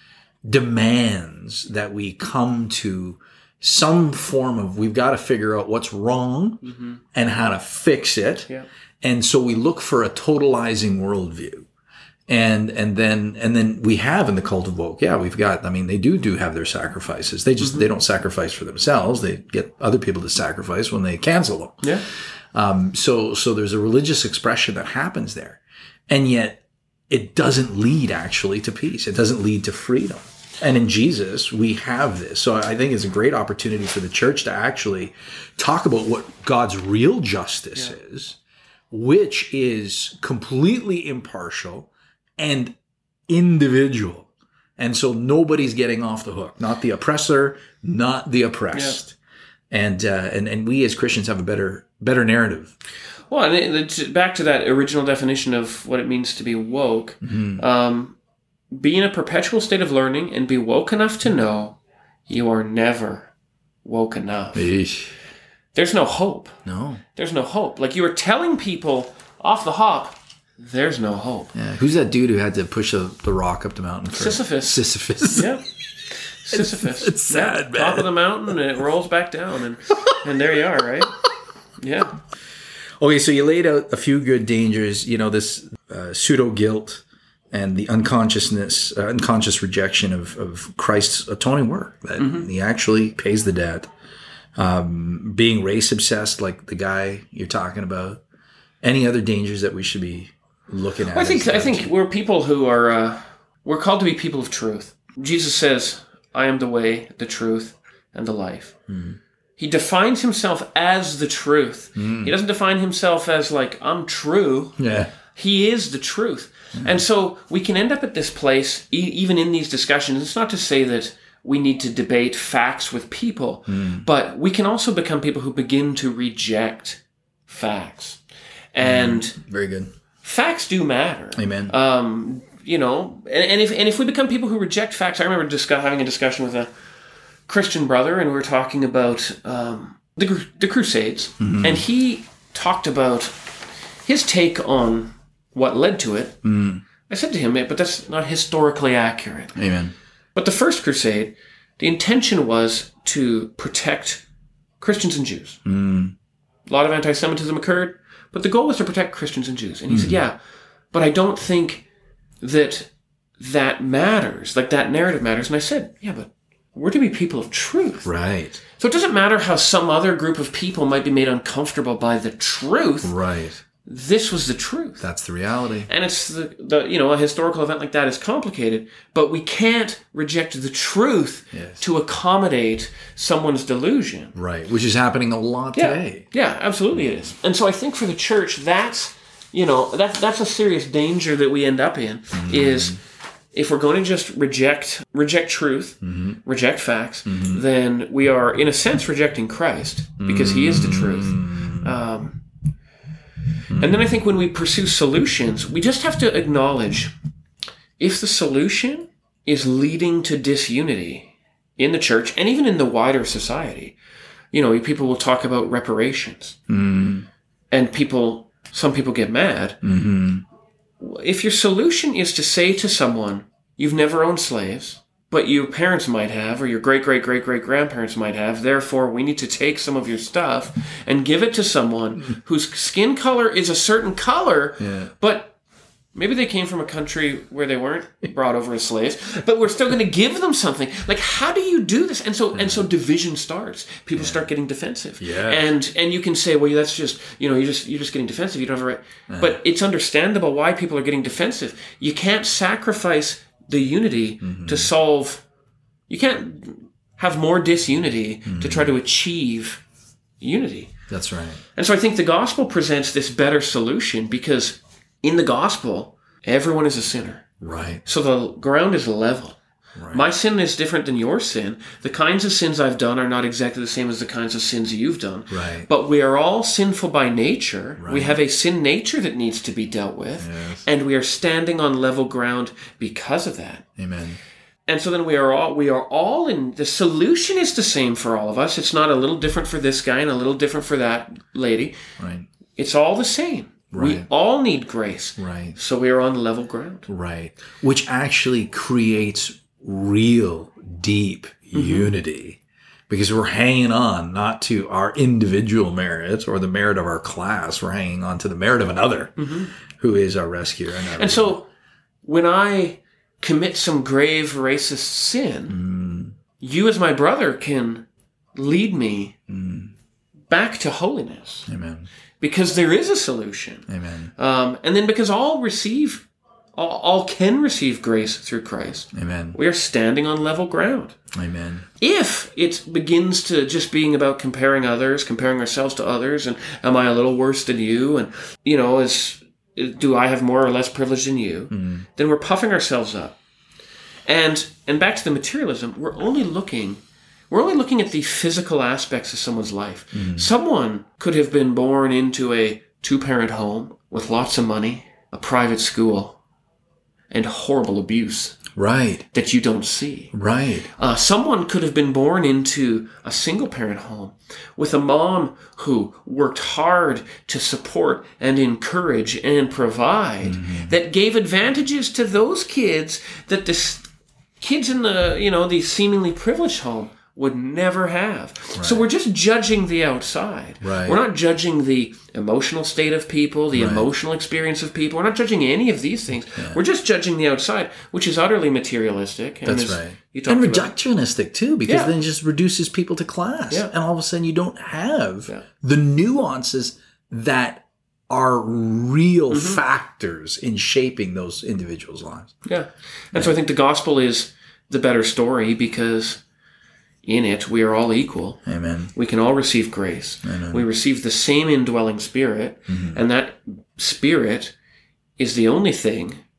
S1: demands that we come to some form of, we've got to figure out what's wrong mm-hmm. and how to fix it.
S2: Yeah.
S1: And so we look for a totalizing worldview. And, and then, and then we have in the cult of woke, yeah, we've got, I mean, they do, do have their sacrifices. They just, mm-hmm. they don't sacrifice for themselves. They get other people to sacrifice when they cancel them.
S2: Yeah.
S1: Um, so, so there's a religious expression that happens there. And yet it doesn't lead actually to peace. It doesn't lead to freedom. And in Jesus, we have this. So I think it's a great opportunity for the church to actually talk about what God's real justice yeah. is, which is completely impartial and individual. And so nobody's getting off the hook. Not the oppressor, not the oppressed. Yeah. And, uh, and and we as Christians have a better better narrative.
S2: Well, and it's back to that original definition of what it means to be woke. Mm-hmm. Um, be in a perpetual state of learning and be woke enough to know you are never woke enough.
S1: Eesh.
S2: There's no hope.
S1: No.
S2: There's no hope. Like you were telling people off the hop, there's no hope.
S1: Yeah. Who's that dude who had to push a, the rock up the mountain? For
S2: Sisyphus.
S1: Sisyphus.
S2: Yeah. Sisyphus.
S1: It's, it's sad,
S2: yeah.
S1: man.
S2: Top of the mountain and it rolls back down and, and there you are, right? Yeah.
S1: Okay, so you laid out a few good dangers, you know, this uh, pseudo-guilt and the unconsciousness, uh, unconscious rejection of, of Christ's atoning work, that mm-hmm. he actually pays the debt. Um, being race obsessed, like the guy you're talking about. Any other dangers that we should be looking at?
S2: Well, I think I think we're people who are uh, we're called to be people of truth. Jesus says, "I am the way, the truth, and the life." Mm-hmm. He defines himself as the truth. Mm. He doesn't define himself as like I'm true.
S1: Yeah,
S2: he is the truth. Mm-hmm. And so we can end up at this place, e- even in these discussions. It's not to say that we need to debate facts with people, mm. but we can also become people who begin to reject facts. And
S1: mm. very good.
S2: Facts do matter.
S1: Amen.
S2: Um, you know, and, and if and if we become people who reject facts, I remember discuss, having a discussion with a Christian brother, and we were talking about um, the the Crusades, mm-hmm. and he talked about his take on what led to it. Mm. I said to him, but that's not historically accurate.
S1: Amen.
S2: But the First Crusade, the intention was to protect Christians and Jews. Mm. A lot of anti-Semitism occurred, but the goal was to protect Christians and Jews. And he mm. said, yeah, but I don't think that that matters, like that narrative matters. And I said, yeah, but we're to be people of truth.
S1: Right.
S2: So it doesn't matter how some other group of people might be made uncomfortable by the truth.
S1: Right.
S2: This was the truth.
S1: That's the reality.
S2: And it's the, the, you know, a historical event like that is complicated, but we can't reject the truth yes. to accommodate someone's delusion.
S1: Right. Which is happening a lot
S2: yeah.
S1: today.
S2: Yeah, absolutely it is. And so I think for the church, that's, you know, that's, that's a serious danger that we end up in mm-hmm. is if we're going to just reject, reject truth, mm-hmm. reject facts, mm-hmm. then we are in a sense rejecting Christ because mm-hmm. he is the truth. Um, And then I think when we pursue solutions, we just have to acknowledge if the solution is leading to disunity in the church and even in the wider society. You know, people will talk about reparations. Mm. And people, some people get mad. Mm-hmm. If your solution is to say to someone, you've never owned slaves, but your parents might have, or your great-great-great-great-grandparents might have. Therefore, we need to take some of your stuff and give it to someone whose skin color is a certain color, yeah. but maybe they came from a country where they weren't brought over as slaves, but we're still going to give them something. Like, how do you do this? And so, and so, division starts. People yeah. start getting defensive,
S1: yeah.
S2: and and you can say, well, that's just you know, you're just you're just getting defensive. You don't have a right, yeah. but it's understandable why people are getting defensive. You can't sacrifice the unity mm-hmm. to solve, you can't have more disunity mm-hmm. to try to achieve unity.
S1: That's right.
S2: And so I think the gospel presents this better solution because in the gospel, everyone is a sinner.
S1: Right.
S2: So the ground is level. Right. My sin is different than your sin. The kinds of sins I've done are not exactly the same as the kinds of sins you've done.
S1: Right.
S2: But we are all sinful by nature.
S1: Right.
S2: We have a sin nature that needs to be dealt with.
S1: Yes.
S2: And we are standing on level ground because of that.
S1: Amen.
S2: And so then we are all we are all in the solution is the same for all of us. It's not a little different for this guy and a little different for that lady.
S1: Right.
S2: It's all the same.
S1: Right.
S2: We all need grace.
S1: Right.
S2: So we are on level ground.
S1: Right. Which actually creates real deep mm-hmm. unity because we're hanging on not to our individual merit or the merit of our class. We're hanging on to the merit of another mm-hmm. who is our rescuer. And,
S2: and so when I commit some grave racist sin, mm. you as my brother can lead me mm. back to holiness.
S1: Amen.
S2: Because there is a solution.
S1: Amen.
S2: Um, and then because all receive All, all can receive grace through Christ.
S1: Amen.
S2: We are standing on level ground.
S1: Amen.
S2: If it begins to just being about comparing others, comparing ourselves to others, and am I a little worse than you? And, you know, is do I have more or less privilege than you? Mm. Then we're puffing ourselves up. And and back to the materialism, we're only looking... We're only looking at the physical aspects of someone's life. Mm. Someone could have been born into a two-parent home with lots of money, a private school, and horrible abuse.
S1: Right.
S2: That you don't see.
S1: Right.
S2: Uh, someone could have been born into a single-parent home with a mom who worked hard to support and encourage and provide mm-hmm. that gave advantages to those kids that the kids in the, you know, the seemingly privileged home would never have. Right. So we're just judging the outside.
S1: Right.
S2: We're not judging the emotional state of people, the right. emotional experience of people. We're not judging any of these things. Yeah. We're just judging the outside, which is utterly materialistic.
S1: And That's right. And reductionistic too, because
S2: yeah.
S1: then it just reduces people to class.
S2: Yeah.
S1: And all of a sudden you don't have
S2: yeah.
S1: the nuances that are real mm-hmm. factors in shaping those individuals' lives.
S2: Yeah. And yeah. so I think the gospel is the better story because in it, we are all equal.
S1: Amen.
S2: We can all receive grace.
S1: Amen.
S2: We receive the same indwelling spirit, mm-hmm. and that spirit is the only thing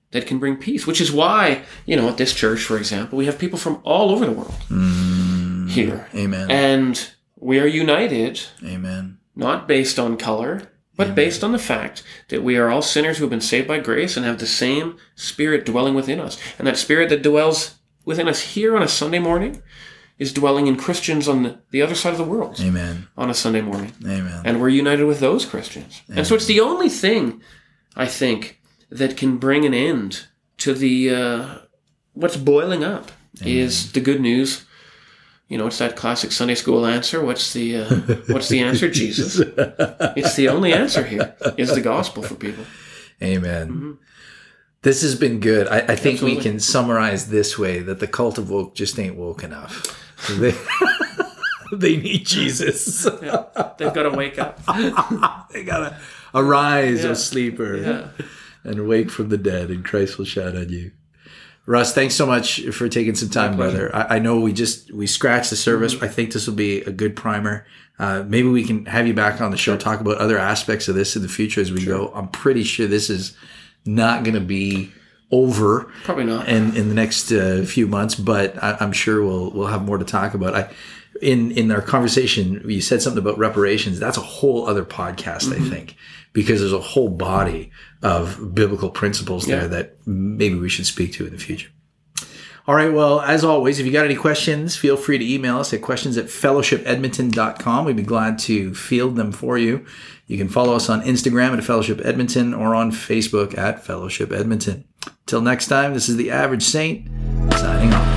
S2: that can bring peace, which is why, you know, at this church, for example, we have people from all over the world
S1: mm,
S2: here.
S1: Amen.
S2: And we are united.
S1: Amen.
S2: Not based on color, but Amen. Based on the fact that we are all sinners who have been saved by grace and have the same Spirit dwelling within us. And that Spirit that dwells within us here on a Sunday morning is dwelling in Christians on the, the other side of the world.
S1: Amen.
S2: On a Sunday morning.
S1: Amen.
S2: And we're united with those Christians. Amen. And so it's the only thing, I think, that can bring an end to the uh, what's boiling up. Amen. Is the good news. You know, it's that classic Sunday school answer. What's the uh, what's the answer? Jesus. It's the only answer here is the gospel for people.
S1: Amen. Mm-hmm. This has been good. I, I think
S2: Absolutely.
S1: we can summarize this way, that the cult of woke just ain't woke enough. They, they need Jesus.
S2: Yeah, they've got to wake up.
S1: They got to arise,
S2: yeah.
S1: O sleeper,
S2: yeah.
S1: and wake from the dead, and Christ will shine on you. Russ, thanks so much for taking some time, brother. I, I know we just, we scratched the surface. Mm-hmm. I think this will be a good primer. Uh, maybe we can have you back on the show, talk about other aspects of this in the future as we sure. go. I'm pretty sure this is not going to be over.
S2: Probably not.
S1: In, in the next uh, few months, but I, I'm sure we'll, we'll have more to talk about. I, in, in our conversation, you said something about reparations. That's a whole other podcast, mm-hmm. I think, because there's a whole body of biblical principles there yeah. that maybe we should speak to in the future. All right. Well, as always, if you got any questions, feel free to email us at questions at fellowship edmonton dot com. We'd be glad to field them for you. You can follow us on Instagram at Fellowship Edmonton or on Facebook at Fellowship Edmonton. Till next time, this is the Average Saint signing off.